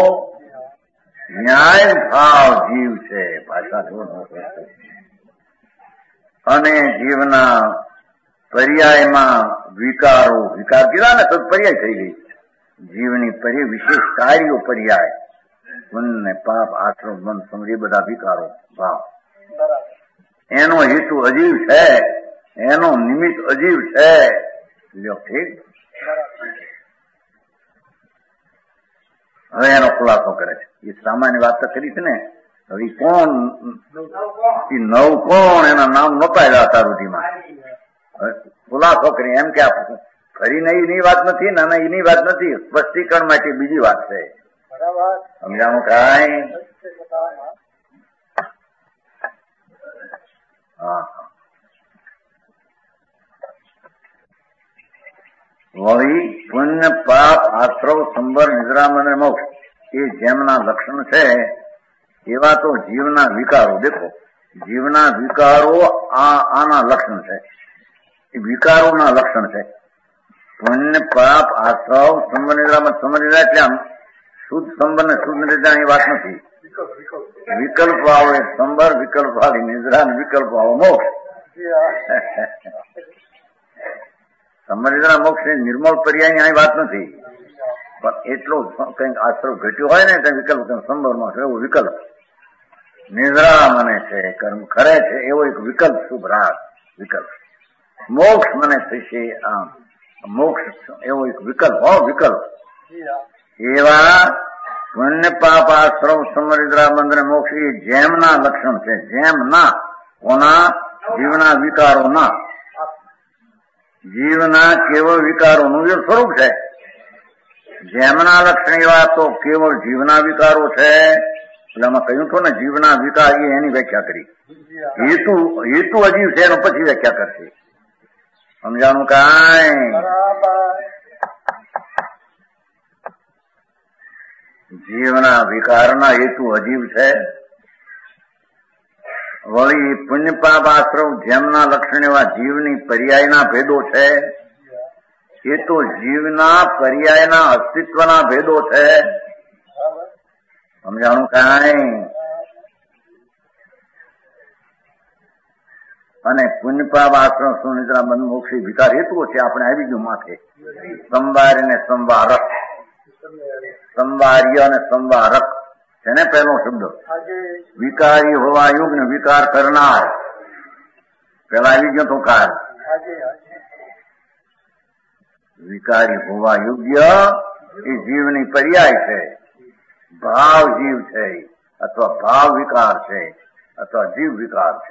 ન્યાય ભાવ જીવ છે, ભાષા જોવાનો અને જીવના પર્યાયમાં વિકાર કીધા ને તો પર્યાય થઈ ગઈ. જીવની વિશેષ કાર્યો પર્યાય, પુણ્ય પાપ આશ્રમ મન સમજ બધા વિકારો ભાવ. એનો હેતુ અજીવ છે, એનો નિમિત્ત અજીવ છે. ઠીક. હવે એનો ખુલાસો કરે છે. એ સામાન્ય વાત તો કરી છે ને. હવે કોણ એ 9 કોણ એના નામ નપાયેલા હતા રૂઢીમાં. ખુલાસો કરી એમ કે ફરીને એની વાત નથી, ના એની વાત નથી, સ્પષ્ટીકરણ માટે બીજી વાત છે. સમજાણું કાંઈ? હા. વળી પુણ્ય પાપ આશ્રવ સંબર નિદ્રામ અને મોક્ષ એ જેમના લક્ષણ છે એવા તો જીવના વિકારો. દેખો, જીવના વિકારો આના લક્ષણ છે, એ વિકારોના લક્ષણ છે. પુણ્ય પાપ આશ્રવ સંબંધિતરામાં સંબંધિત એટલે આમ શુદ્ધ સંબંધ શુદ્ધ નિદ્રાની વાત નથી. વિકલ્પ આવો એક સંબર, વિકલ્પ આવી નિદ્રા, વિકલ્પ આવો મોક્ષ. સંબંધિતના મોક્ષ નિર્મળ પર્યાયની અહીં વાત નથી, પણ એટલો કંઈક આશ્રવ ઘટ્યો હોય ને ત્યાં વિકલ્પ સંબરમાં છે એવો વિકલ્પ. નિદ્રા મને છે, કર્મ ખરે છે એવો એક વિકલ્પ, શુભ રાગ વિકલ્પ. મોક્ષ મને થશે આમ, મોક્ષ એવો એક વિકલ્પ હો વિકલ્પ. એવા પુણ્ય પાપ આશ્રવ સમરિદ્રા બંધને મોક્ષ એ જેમના લક્ષણ છે. જેમના કોના? જીવના વિકારોના. જીવના કેવળ વિકારોનું એ સ્વરૂપ છે. જેમના લક્ષણ એવા તો કેવળ જીવના વિકારો છે. એટલે આમાં કહ્યું હતું ને જીવના વિકાર એ એની વ્યાખ્યા કરી. હેતુ અજીવ છે એનો પછી વ્યાખ્યા કરશે. સમજાણું કાંઈ? જીવના વિકારના હેતુ અજીવ છે. વળી પુણ્ય પાપ આશ્રવ જેમના લક્ષણ એવા જીવની પર્યાયના ભેદો છે. એ તો જીવના પર્યાયના અસ્તિત્વના ભેદો છે. સમજાણું કાંઈ? અને પુણ્ય પાપ આશ્રમ સુનિદ્રા બંધ મોક્ષી વિકાર હેતુઓ છે. આપણે આવી ગયું માથે. સંવાર્ય ને સંવારક, સંવાર્ય અને સંવારક છે ને પહેલો શબ્દ. વિકારી હોવા યુગ ને વિકાર કરનાર, પેલા આવી ગયો તો કાળ. વિકારી હોવા યોગ્ય એ જીવની પર્યાય છે. ભાવ જીવ છે અથવા ભાવ વિકાર છે અથવા જીવ વિકાર છે.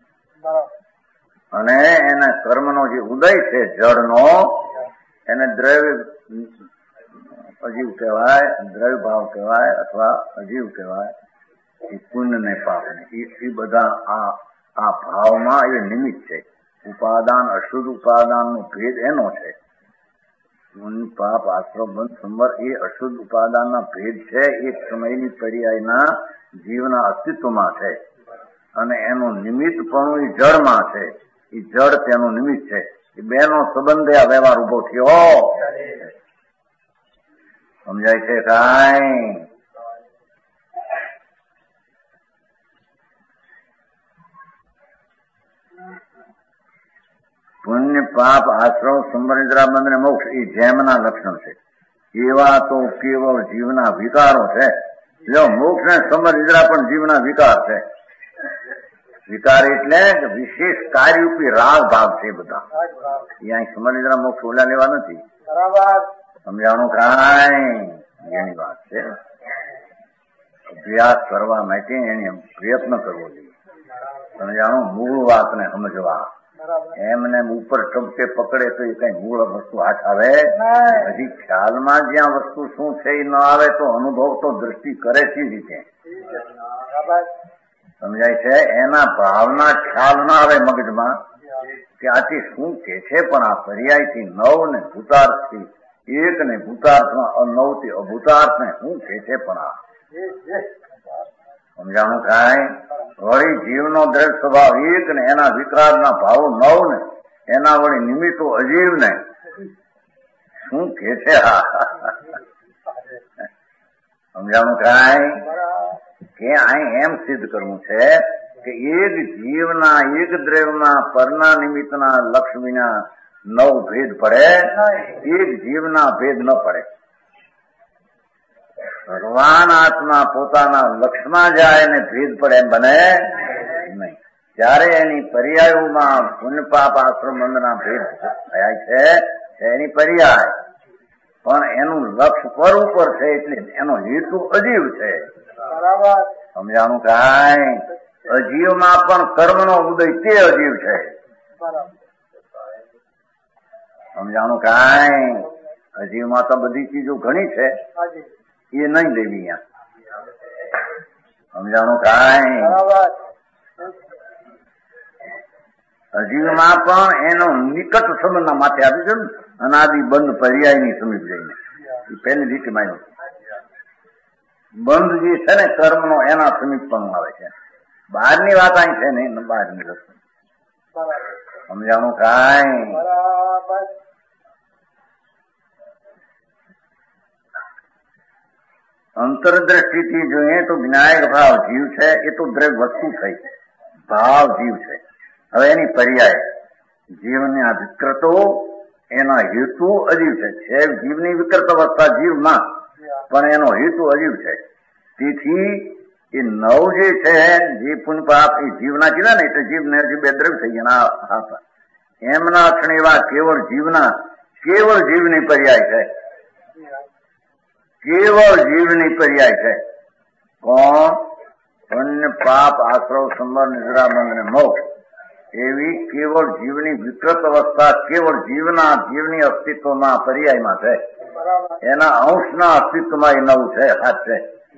અને એને કર્મનો જે ઉદય છે જળનો, એને દ્રવ્ય અજીવ કહેવાય, દ્રવ્ય ભાવ કહેવાય અથવા અજીવ કહેવાય. એ પુણ્ય ને પાપ ને એ બધા આ ભાવમાં એ નિમિત્ત છે. ઉપાદાન અશુદ્ધ ઉપાદાન નો ભેદ એનો છે. પુણ્ય પાપ આશ્રમ બંધ સંબર એ અશુદ્ધ ઉપાદાનના ભેદ છે. એક સમયની પર્યાયના જીવના અસ્તિત્વમાં છે અને એનું નિમિત્ત પણ એ જળમાં છે. એ જળ તેનું નિમિત્ત છે. એ બેનો સંબંધે આ વ્યવહાર ઉભો થયો. સમજાય છે કાંઈ? પુણ્ય પાપ આશ્રવ સંબંધિતરા બંધને મોક્ષ એ જેમના લક્ષણ છે. એવા તો કેવળ જીવના વિકારો છે. જો મોક્ષ ને સંબંધિતરા પણ જીવના વિકાર છે. વિકાર એટલે વિશેષ કાર્યરૂપી રાગ ભાગ છે બધા. અહીંયા સંબંધિતરા મોક્ષ ઓલા લેવા નથી. સમજાણું કાંઈ? એની વાત છે. અભ્યાસ કરવા માટે એને પ્રયત્ન કરવો જોઈએ. સમજાણું? મૂળ વાતને સમજવા. એમને ઉપર ટપકે પકડે તો એ કઈ મૂળ વસ્તુ હાથ આવે? હજી ખ્યાલમાં જ્યાં વસ્તુ શું છે એ ન આવે તો અનુભવ તો દ્રષ્ટિ કરે છે રીતે. સમજાય છે? એના ભાવના ખ્યાલ ના આવે મગજમાં કે આથી શું કે છે, પણ આ પર્યાયથી નવ ને ભૂતાર્થથી એક ને ભૂતાર્થમાં નવ થી અભૂતાર્થ ને શું કે છે પણ આ સમજાણું કાંઈ? વળી જીવનો દ્રઢ સ્વભાવ એક ને એના વિકરાળના ભાવો નવ ને એના વળી નિમિત્તો અજીવ ને શું કે છે સમજાણું કાંઈ? કે અહીં એમ સિદ્ધ કરવું છે કે એક જીવના એક દ્રવ્યના પરના નિમિત્તના લક્ષ વિના નવ ભેદ પડે, એક જીવના ભેદ ન પડે. ભગવાન આત્મા પોતાના લક્ષમાં જાય ને ભેદ પડે એમ બને નહીં. જ્યારે એની પર્યાયોમાં પુણ્ય પાપ આશ્રમ બંધના ભેદ થયા છે એની પર્યાય, પણ એનું લક્ષ પર ઉપર છે એટલે એનો હેતુ અજીવ છે. સમજાણું કાંઈ? અજીવમાં પણ કર્મનો ઉદય તે અજીવ છે. સમજાણું કાંઈ? અજીવમાં તો બધી ચીજો ઘણી છે એ નહીં લેવી અહીંયા. સમજાણું કાંઈ? અજીવમાં પણ એનો નિકટ સંબંધના માથે આવી છે ને અનાદિ બંધ પર્યાયની સમીપ જઈને એ પહેલી રીતમાં આવ્યું. બંધ જે છે ને કર્મનો એના સમીપ પણ આવે છે. બહારની વાત અહીં છે ને બહારની રસ્તો. સમજાણું કાંઈ? અંતરદ્રષ્ટિથી જોઈએ તો વિનાયક ભાવ જીવ છે, એ તો દ્રવ્ય વસ્તુ થઈ, ભાવ જીવ છે. હવે એની પર્યાય જીવના વિકૃતો, એના હેતુ અજીવ છે. જીવની વિકૃત અવસ્થા જીવમાં, પણ એનો હેતુ અજીવ છે. તેથી એ નવ જે છે, જે પુણ્ય પાપ એ જીવના કીધા ને, એટલે જીવને હજી બે દ્રવ્ય થઈ ગયા હાથ. એમના અક્ષણ એવા કેવળ જીવની પર્યાય છે, કેવળ જીવની પર્યાય છે. કોણ? પુણ્ય પાપ આશ્રવ સંબર નિદ્રા બંધ ને મોક્ષ એવી કેવળ જીવની વિકૃત અવસ્થા કેવળ જીવની અસ્તિત્વમાં પર્યાયમાં છે. એના અંશના અસ્તિત્વમાં એ નવું છે, હાથ છે.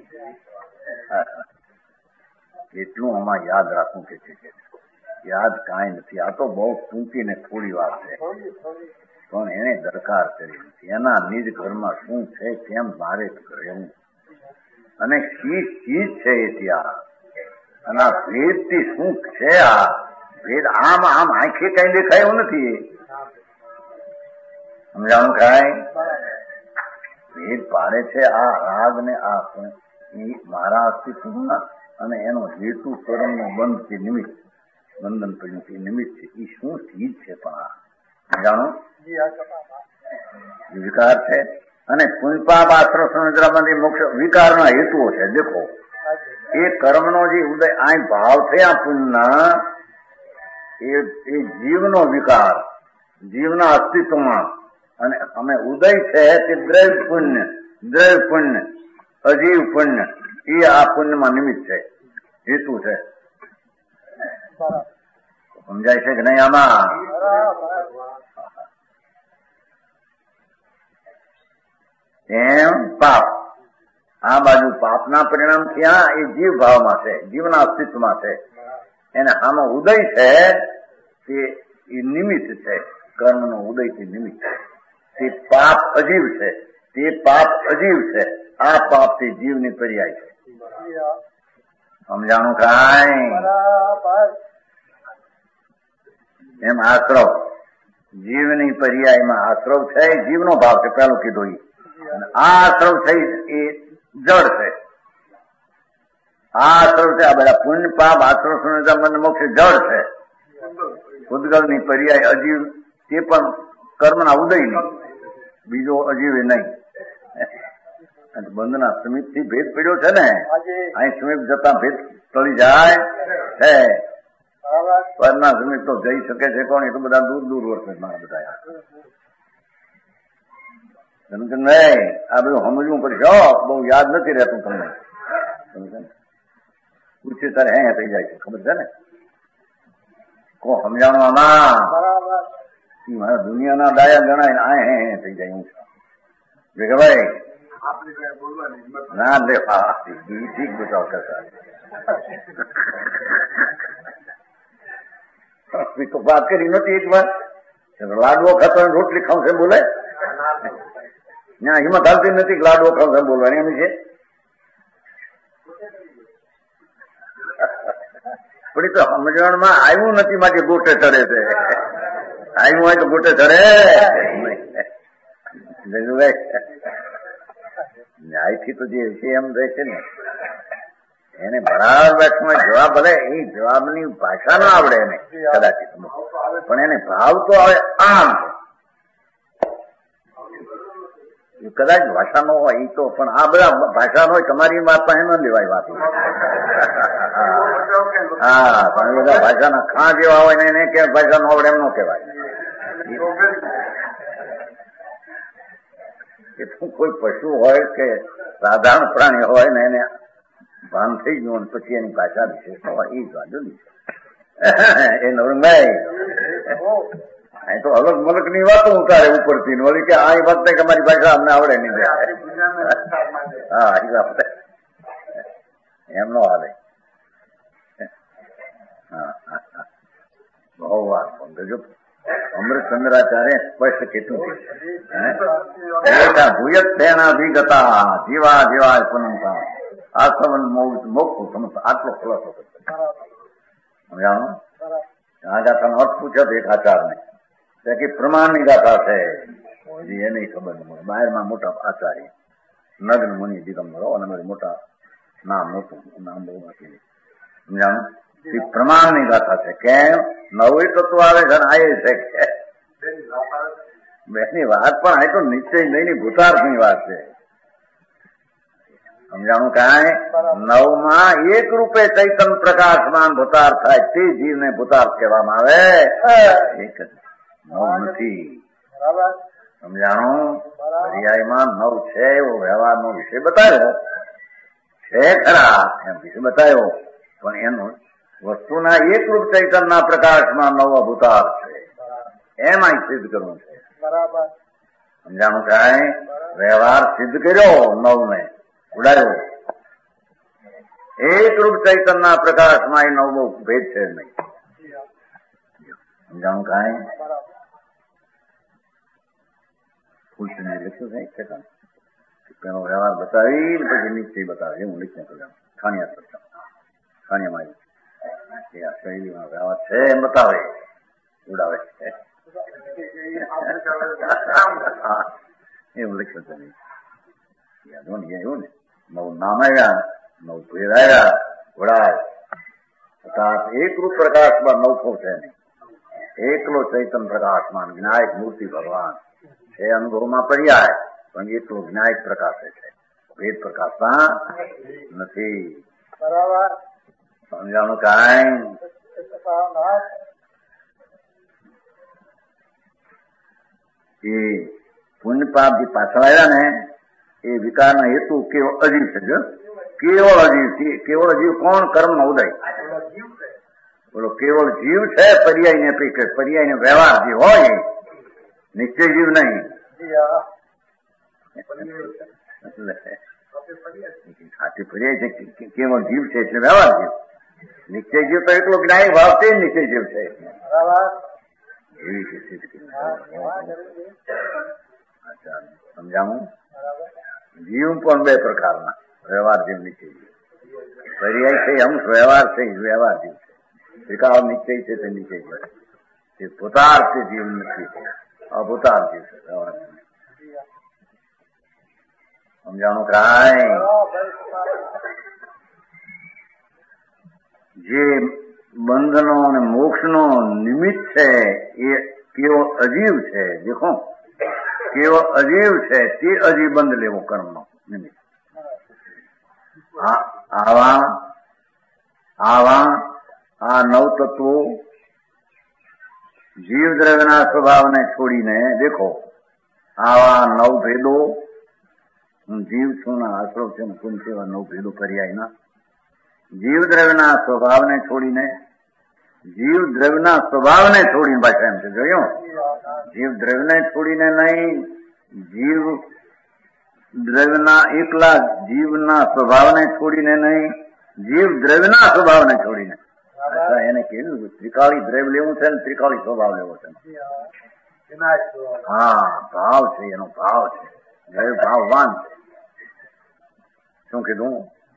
એટલું આમાં યાદ રાખવું કે છે. યાદ કાંઈ નથી, આ તો બહુ ટૂંકી ને થોડી વાત છે, પણ એને દરકાર કરી નથી. એના નિજ ઘરમાં શું છે, કેમ મારે રહેવું, અને શી ચીજ છે એ ત્યાં, અને આ ભેદથી શું છે. આ ભેદ આમ આંખે કઈ દેખાય એવું નથી. સમજાણું કાંઈ? ભેદ પાડે છે આ રાગ ને આ મારા અસ્તિત્વમાં, અને એનો હેતુ કર્મનો બંધ છે, નિમિત્ત બંધન પડ્યું છે, નિમિત્ત છે. એ શું ચીજ છે? પણ આ સમજાણું વિકાર છે. અને પુણ્યપાપ આશ્રવ નિદ્રામાંથી મોક્ષ વિકારના હેતુઓ છે. દેખો, એ કર્મનો જે ઉદય આ ભાવ થયા પુણ્યના, એ જીવનો વિકાર, જીવના અસ્તિત્વમાં, અને અમે ઉદય છે તે દ્રવ્ય પુણ્ય અજીવ પુણ્ય, એ આ પુણ્યમાં નિમિત્ત છે, હેતુ છે. સમજાય છે કે નહીં? આમાં એમ પાપ, આ બાજુ પાપના પરિણામ થયા એ જીવ ભાવમાં છે, જીવના અસ્તિત્વમાં છે. એને આમાં ઉદય છે તે નિમિત્ત છે, કર્મનો ઉદયથી નિમિત્ત છે. તે પાપ અજીવ છે, આ પાપ થી જીવની પર્યાય છે. સમજાણું કાંઈ? એમ આશ્રવ જીવની પર્યાયમાં આશ્રવ છે, જીવનો ભાવ છે, પેલું કીધું. અને આ આશ્રવ છે એ જળ છે. આ આશ્રવ છે, આ બધા પુણ્ય પાપ આશ્રવ બંધ મોક્ષ જળ છે. ઉદ્ગલની પર્યાય અજીવ, તે પણ કર્મના ઉદયની, બીજો અજીવ નહીં. બંધના સમીપ થી ભેદ પડ્યો છે ને, અહીં સમીપ જતા ભેદ ટળી જાય છે. પરના સમીપ તો જઈ શકે છે કોણ? એ તો બધા દૂર વર્ષે મારા બધા. નહીં, આ બધું સમજવું પડશે. બહુ યાદ નથી રહેતું તમને. પૂછે તારે હે થઈ જાય છે, ખબર છે ને? કો સમજાણું આમાં? મારા દુનિયાના ડાયા ગણાય આ હે થઈ જાય. હું ભાઈ ના લે ઠીક બતાવ કરતા તો વાત કરી નથી. એક વાર લાડવો ખાતો રોટલી ખાવ છે બોલે, ના હિંમત હાલતી નથી. લાડવો ખાવ છે બોલવાની એમ છે. પણ તો સમજણમાં આવ્યું નથી માટે ગોટે ચડે છે. આવ્યું હોય તો ગોટે ચડે. ન્યાયથી તો જે છે એમ રહે છે ને, એને બરાબર બેઠમાં જવાબ ભલે એ જવાબની ભાષા ના આવડે એને કદાચ, પણ એને ભાવ તો આવે આમ. કદાચ ભાષા નો હોય એ તો, પણ આ બધા ભાષા હોય તમારી વાત પાસે ન લેવાય વાત. હા, પણ બધા ભાષાના ખા જેવા હોય ને એને કે ભાષા નો આવડે એમ નો કહેવાય. કોઈ પશુ હોય કે સાધારણ પ્રાણી હોય ને એને ભાન થઈ ગયું પછી એની ભાષા વિશેષ હોય એ જ વાંધો નહીં. એ નવરંગભાઈ અહીં તો અલગ મલક ની વાતો ઉતારે ઉપરથી ઓલી કે આ વાત કે અમારી ભાષા અમને આવડે નહીં. હા એ વાત એમ નો હાલે. બહુ વાત સમજો. અમૃતચંદ્રાચાર્ય સ્પષ્ટ કીધું ભૂયત તેનાભિગતા જીવા જીવાય પુનમતા આસવન મોક્ષ સમજ આટલો ખુલાસો સમજાણો. આ ગાથાનો અર્થ પૂછ્યો એક આચારને કે પ્રમાણની ગાથા છે, એ નહીં ખબર બહારમાં મોટા આચાર્ય નગ્ન મુનિ દિગંબરો અને મોટા નામ મોટું નામ બહુ નથી સમજાણું. એ પ્રમાણની ગાથા છે. કેમ? નવું તત્વ આવે છે ને આ છે કે બેની વાત પણ આ તો નિશ્ચય નહીં ભૂતાર્થની વાત છે. સમજાણું કાંઈ? નવમાં એક રૂપે ચૈતન પ્રકાશમાન ભૂતાર્થ થાય તે જીવને ભૂતાર્થ કહેવામાં આવે. એક જ નવ નથી. સમજાણું? પર્યાયમાં નવ છે એવો વ્યવહારનો વિષય બતાવ્યો છે ખરા, એમ વિષય બતાવ્યો, પણ એનો વસ્તુના એક રૂપ ચૈતનના પ્રકાશમાં નવ ભૂતાર્થ છે એમ અહીં સિદ્ધ કરવું છે. સમજાણું કાંઈ? વ્યવહાર સિદ્ધ કર્યો, નવને ઉડાડ્યો. એક રૂપ ચૈતનના પ્રકાશમાં એ નવમો ભેદ છે નહીં. સમજાણું કાંઈ? લખ્યું છે પેલો વ્યવહાર બતાવી પછી નિશ્ચય બતાવે એવું લખ્યું છે. ખાણિયા સત્સંગ ખાણિયામાં શૈલીમાં વ્યવહાર છે એમ બતાવે, ઉડાવે છે એવું લખ્યું છે. એવું ને નવું નામ આવ્યા, નવ ભેદ આવ્યા, ઉડાય. એક રૂપ પ્રકાશમાં નવખો છે નહીં. એકલો ચૈતન પ્રકાશમાં વિનાયક મૂર્તિ ભગવાન છે. અનુભવમાં પર્યાય પણ એટલો વિનાયક પ્રકાશે છે, ભેદ પ્રકાશતા નથી. સમજાણું કાંઈ? એ પુણ્ય પાપ જે પાછળ આવ્યા ને એ વિકારના હેતુ કેવળ અજીવ છે. કેવળ અજીવ છે. કેવળ અજીવ કોણ? કર્મનો ઉદય. બોલો કેવળ જીવ છે. પર્યાય ને પર્યાય ને વ્યવહાર જે હોય નિશ્ચય જીવ નહીં. સાચી પર્યાય છે કેવળ જીવ છે એટલે વ્યવહાર જીવ. નિશ્ચય જીવ તો એટલો જ્ઞાની ભાવ તે નિશ્ચય જીવ છે એવી સ્થિતિ. સમજાવું? જીવ પણ બે પ્રકારના, વ્યવહાર જીવ, નિશ્ચય જીવ. પર્યાય છે અંશ, વ્યવહાર છે વ્યવહાર જીવ છે. વિકાર નિશ્ચય છે તે નિશ્ચય જીવ છે. તે ભૂતાર્થ જીવ નથી, અભૂતાર જીવ છે, વ્યવહાર જીવ. સમજાણું કાંઈ? જે બંધનો અને મોક્ષનો નિમિત્ત છે એ કેવળ અજીવ છે. દેખો કેવળ અજીવ છે તે અજીવ બંધ લેવો કર્મનો નિમિત્ત. આવા આ નવ તત્વો જીવ દ્રવ્યના સ્વભાવને છોડીને દેખો આવા નવ ભેદો, હું જીવ છું ના આશ્રવ છે પુન સેવા નવ ભેદો પર્યાયના જીવ દ્રવ્યના સ્વભાવને છોડીને, જીવ દ્રવ્યના સ્વભાવને છોડીને પાછા એમ છે જોયું. જીવ દ્રવ્યને છોડીને નહીં, જીવ દ્રવ્યના એકલા જીવના સ્વભાવને છોડીને નહીં, જીવ દ્રવ્યના સ્વભાવને છોડીને. એને કેવું ત્રિકાળી દ્રવ્ય લેવું છે ને ત્રિકાળી સ્વભાવ લેવો છે. હા ભાવ છે, એનો ભાવ છે. દ્રવ્ય ભાવવાન છે. શું કીધું?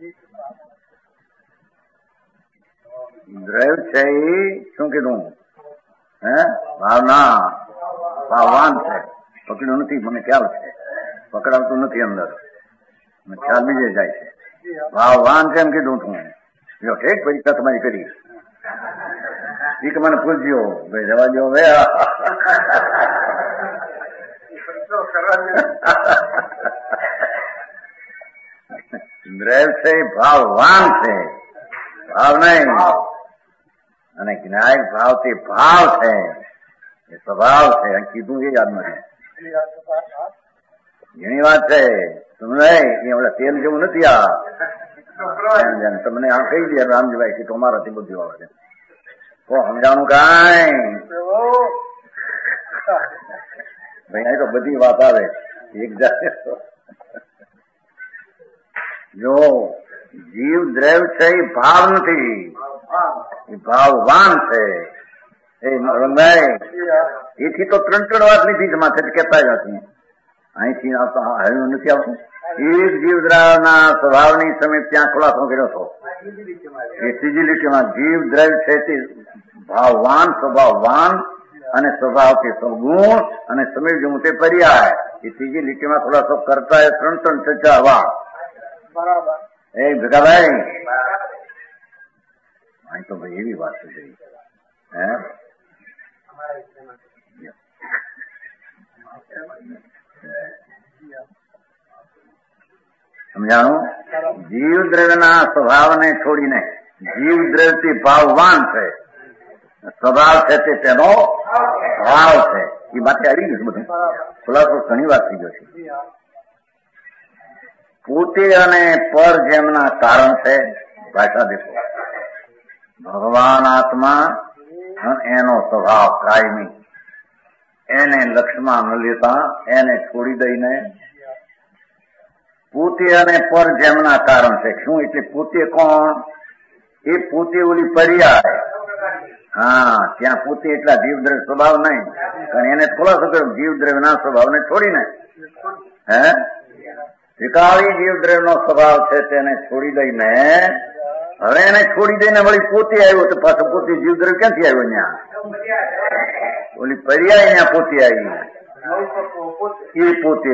દ્રવ્ય છે એ શું કીધું? હે ભાવના ભાવવાન છે. પકડ્યું નથી, મને ખ્યાલ છે. પકડાવતું નથી અંદર, ખ્યાલ બીજે જાય છે. ભાવવાન છે એમ કીધું તું. જો ઠીક પરીક્ષા તમારી કરી એ કે મને પૂછજો ભાઈ જવા દો હવે. દ્રવ્ય છે ભાવવાન છે, ભાવ નહીં. અને જ્ઞાયક ભાવ તે ભાવ છે, એ સ્વભાવ છે. કીધું એ યાદ નથી. ઘણી વાત છે સમજાય એ ઓલા તેલ જેવું નથી. આ તમને આ કહી દે રામજીભાઈ કે તમારાથી બધું આવે છે. તો સમજાણું કાંઈ? ભાઈ અહીં તો બધી વાત આવે એક જાતે. જો જીવ દ્રવ્ય છે એ ભાવ નથી, એ ભાવવાન છે. એ રંગાય એથી તો ત્રણ વાત લીધી છે માથે કહેતા જ નથી. અહીંથી આવતા હળવું નથી આવતું. એક જીવદ્રાવના સ્વભાવની સમીપ ત્યાં ખુલાસો કર્યો હતો. એ ત્રીજી લીટીમાં જીવ દ્રવ્ય છે તે ભાવવાન, સ્વભાવવાન અને સ્વભાવથી સગુણ અને સમીર તે પર્યાય. એ ત્રીજી લીટીમાં થોડા કરતા એ 3 ચર્ચા હવા. બરાબર. એ ભેગાભાઈ અહીં તો ભાઈ એવી વાત થઈ હે સમજાણું. જીવ દ્રવ્યના સ્વભાવને છોડીને જીવ દ્રવ્યથી ભાવવાન છે. સ્વભાવ છે તે તેનો ભાવ છે. એ માટે આવી ગયું બધું ખુલાસો ઘણી વાત થઈ ગયો છે. પોતે અને પર જેમના કારણ છે. ભાષા દેખો, ભગવાન આત્મા એનો સ્વભાવ કાયમી, એને લક્ષમાં ન લેતા એને છોડી દઈને પોતે અને પર જેમના કારણ છે. શું એટલે પોતે કોણ? એ પોતે ઓલી પર્યાય. હા, ત્યાં પોતે એટલા જીવદ્રવ્ય સ્વભાવ નહીં, કારણ એને ખુલાસો કર્યો જીવદ્રવ્યના સ્વભાવને છોડીને હે વિકારી જીવદ્રવ્યનો સ્વભાવ છે તેને છોડી દઈને હવે એને છોડી દઈને વળી પોતે આવ્યો તો પાછો પોતે જીવદ્રવ્ય ક્યાંથી આવ્યો? ત્યાં ઓલી પર્યાય ત્યાં પોતે આવી, એ પોતે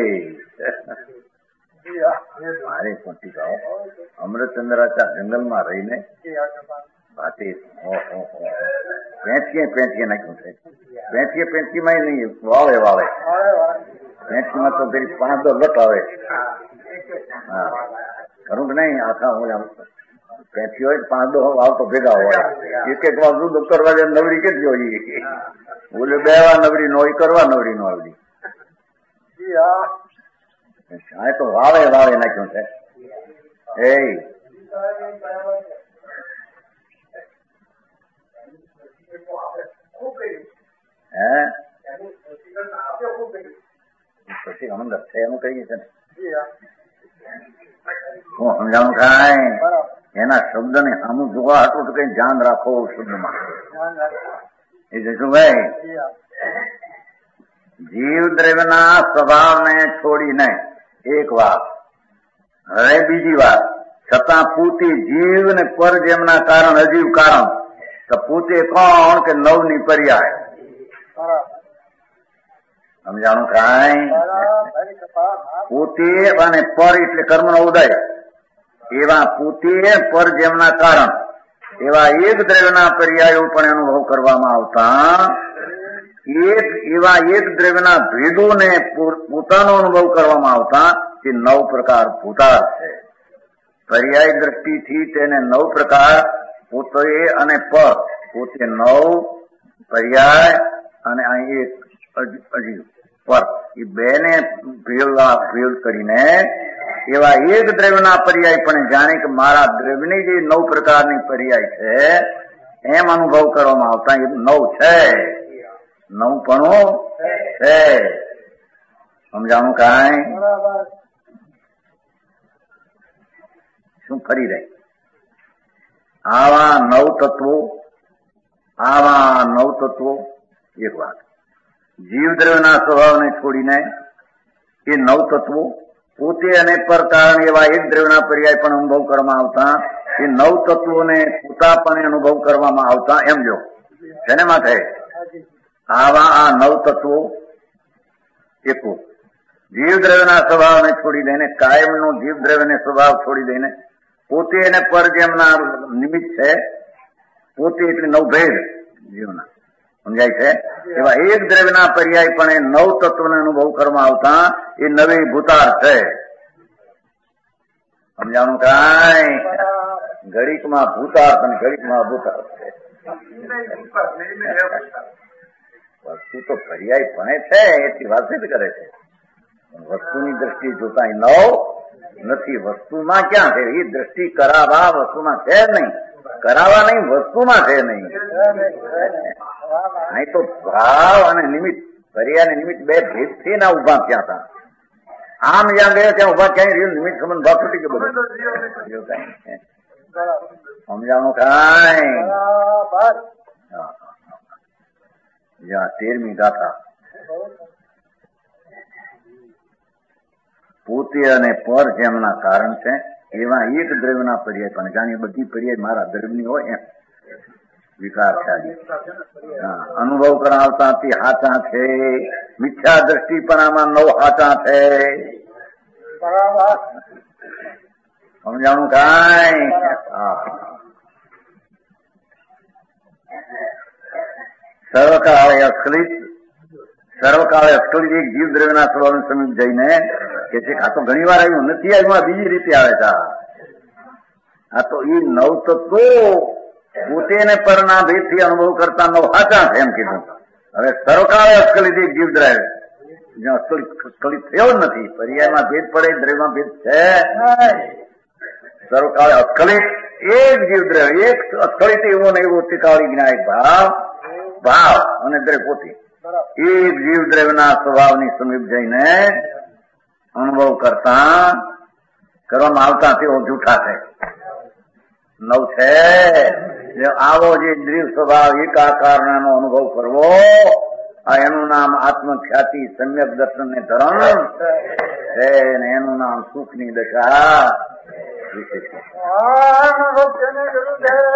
મારે પહોંચી જાઓ. અમૃતચંદ્રાચાર જંગલમાં રહીને વાતે પેંચીએ નાખ્યું છે. પેંચીમાં નહીં, વાવે પેંચીમાં તો પેલી 5-10 લટ આવે. હા, ખરું કે નહીં? આખા હું પેંચી હોય 5-10 વાવ તો ભેગા હોય. એક વાર દૂધ કરવા જાય નવરી કે જોઈએ, બોલે 2 વાર નવરી નો કરવા નવરી નો આવડી. આ તો વાવે નાખ્યું છે. એ પછી અંદર છે એનું કહીએ છે ને હું સમજાવું થાય. એના શબ્દને આમું જોવા હતું તો કઈ ધ્યાન રાખો શબ્દમાં. એ જશુભાઈ, જીવ દ્રવ્યના સ્વભાવને છોડીને એક વાત, હવે બીજી વાત, છતાં પોતે જીવ ને પર જેમના કારણ અજીવ કારણ. તો પોતે કોણ? કે નવની પર્યાય. સમજાણું કાંઈ? પોતે અને પર એટલે કર્મનો ઉદય. એવા પોતે પર જેમના કારણ એવા એક દ્રવ્યના પર્યાયો પણ અનુભવ કરવામાં આવતા એવા એક દ્રવ્યના ભેદોને પોતાનો અનુભવ કરવામાં આવતા તે 9 પ્રકાર ભૂતાર્થ છે. પર્યાય દ્રષ્ટિથી તેને 9 પ્રકાર પોતે અને પર, પોતે 9 પર્યાય અને અહીં એક અજીવ પર, એ બેને ભેદ કરીને એવા એક દ્રવ્યના પર્યાય પણ જાણે કે મારા દ્રવ્યની જે 9 પ્રકારની પર્યાય છે એમ અનુભવ કરવામાં આવતા એ 9 છે. 9 પણ છે. સમજાણું કાંઈ? શું ફરી રહી? આવા 9 તત્વો એક વાત, જીવ દ્રવ્યના સ્વભાવને છોડીને એ 9 તત્વો પોતે અને પર કારણ એવા એક દ્રવ્યના પર્યાય પણ અનુભવ કરવામાં આવતા એ 9 તત્વોને પોતાપણે અનુભવ કરવામાં આવતા. એમ જો જેને માટે આવા આ 9 તત્વો એકો જીવ દ્રવ્યના સ્વભાવને છોડી દઈને, કાયમનો જીવ દ્રવ્યને સ્વભાવ છોડી દઈને પોતે અને પર જેમના નિમિત્ત છે, પોતે એટલે 9 ભેદ જીવના, સમજાય છે? એવા એક દ્રવ્યના પર્યાય પણ એ 9 તત્વને અનુભવ કરવામાં આવતા એ 9 ભૂતાર્થ છે. સમજાણું કાંઈ? ઘડીકમાં ભૂતાર્થ અને ઘડીકમાં ભૂતાર્થ છે. વસ્તુ તો પર્યાય પણ છે એટલી વાત જ કરે છે. વસ્તુની દ્રષ્ટિ જોતા 9 નથી. વસ્તુમાં ક્યાં છે? એ દ્રષ્ટિ કરાવવા વસ્તુમાં છે જ નહીં, કરાવવા નહીં વસ્તુમાં છે નહીં. નહીં તો ભાવ અને નિમિત્ત, પર્યાય અને નિમિત્ત 2 ભેદ થી ના ઉભા ક્યાં હતા? આમ જ્યાં ગયો ત્યાં ઉભા ક્યાંય રહ્યું? નિમિત્ત સંબંધ ભાવ તૂટી ગયો બધો. સમજાણું કાંઈ? જ્યાં 13મી ગાથા, પોતે અને પર જેમના કારણ છે એવા એક દ્રવ્યના પર્યાય પણ જાણીએ બધી પર્યાય મારા દ્રવ્યની હોય એમ. વિકાર થયા. અનુભવ કરાવતાથી હાચા છે. મિથ્યા દ્રષ્ટિપણામાં 9 હાચા છે. સમજાણું કાંઈ? સર્વકાળે અસ્ખલિત એક જીવ દ્રવ્યના સ્વભાવને સમીપ જઈને કે છે આ તો ઘણી વાર આવ્યું નથી, આવ્યું બીજી રીતે આવે છે. આ તો એ 9 તત્વો પોતે ને પરના ભેદથી અનુભવ કરતા 9 હાચા છે એમ કીધું. હવે સર્વકાળે અસ્ખલિત એક જીવ દ્રવ્ય જ્યાં અસ્ખલિત થયો જ નથી. પર્યાયમાં ભેદ પડે, દ્રવ્યમાં ભેદ છે. સર્વકાળે અસ્ખલિત એક જીવ દ્રવ્ય, એક અસ્ખલિત એવો ને એવો ત્રિકાળી જ્ઞાયક ભાવ અને દ્રવ્ય પોતે એક જીવ દ્રવ્યના સ્વભાવની સમીપ જઈને અનુભવ કરવામાં આવતા તેઓ જૂઠા છે. 9 છે. આવો જે દ્રવ્ય સ્વભાવ એકાકારનો અનુભવ કરવો, આ એનું નામ આત્મખ્યાતિ સમ્યક દર્શન ને ધર્મ છે, ને એનું નામ સુખની દશા વિશેષ.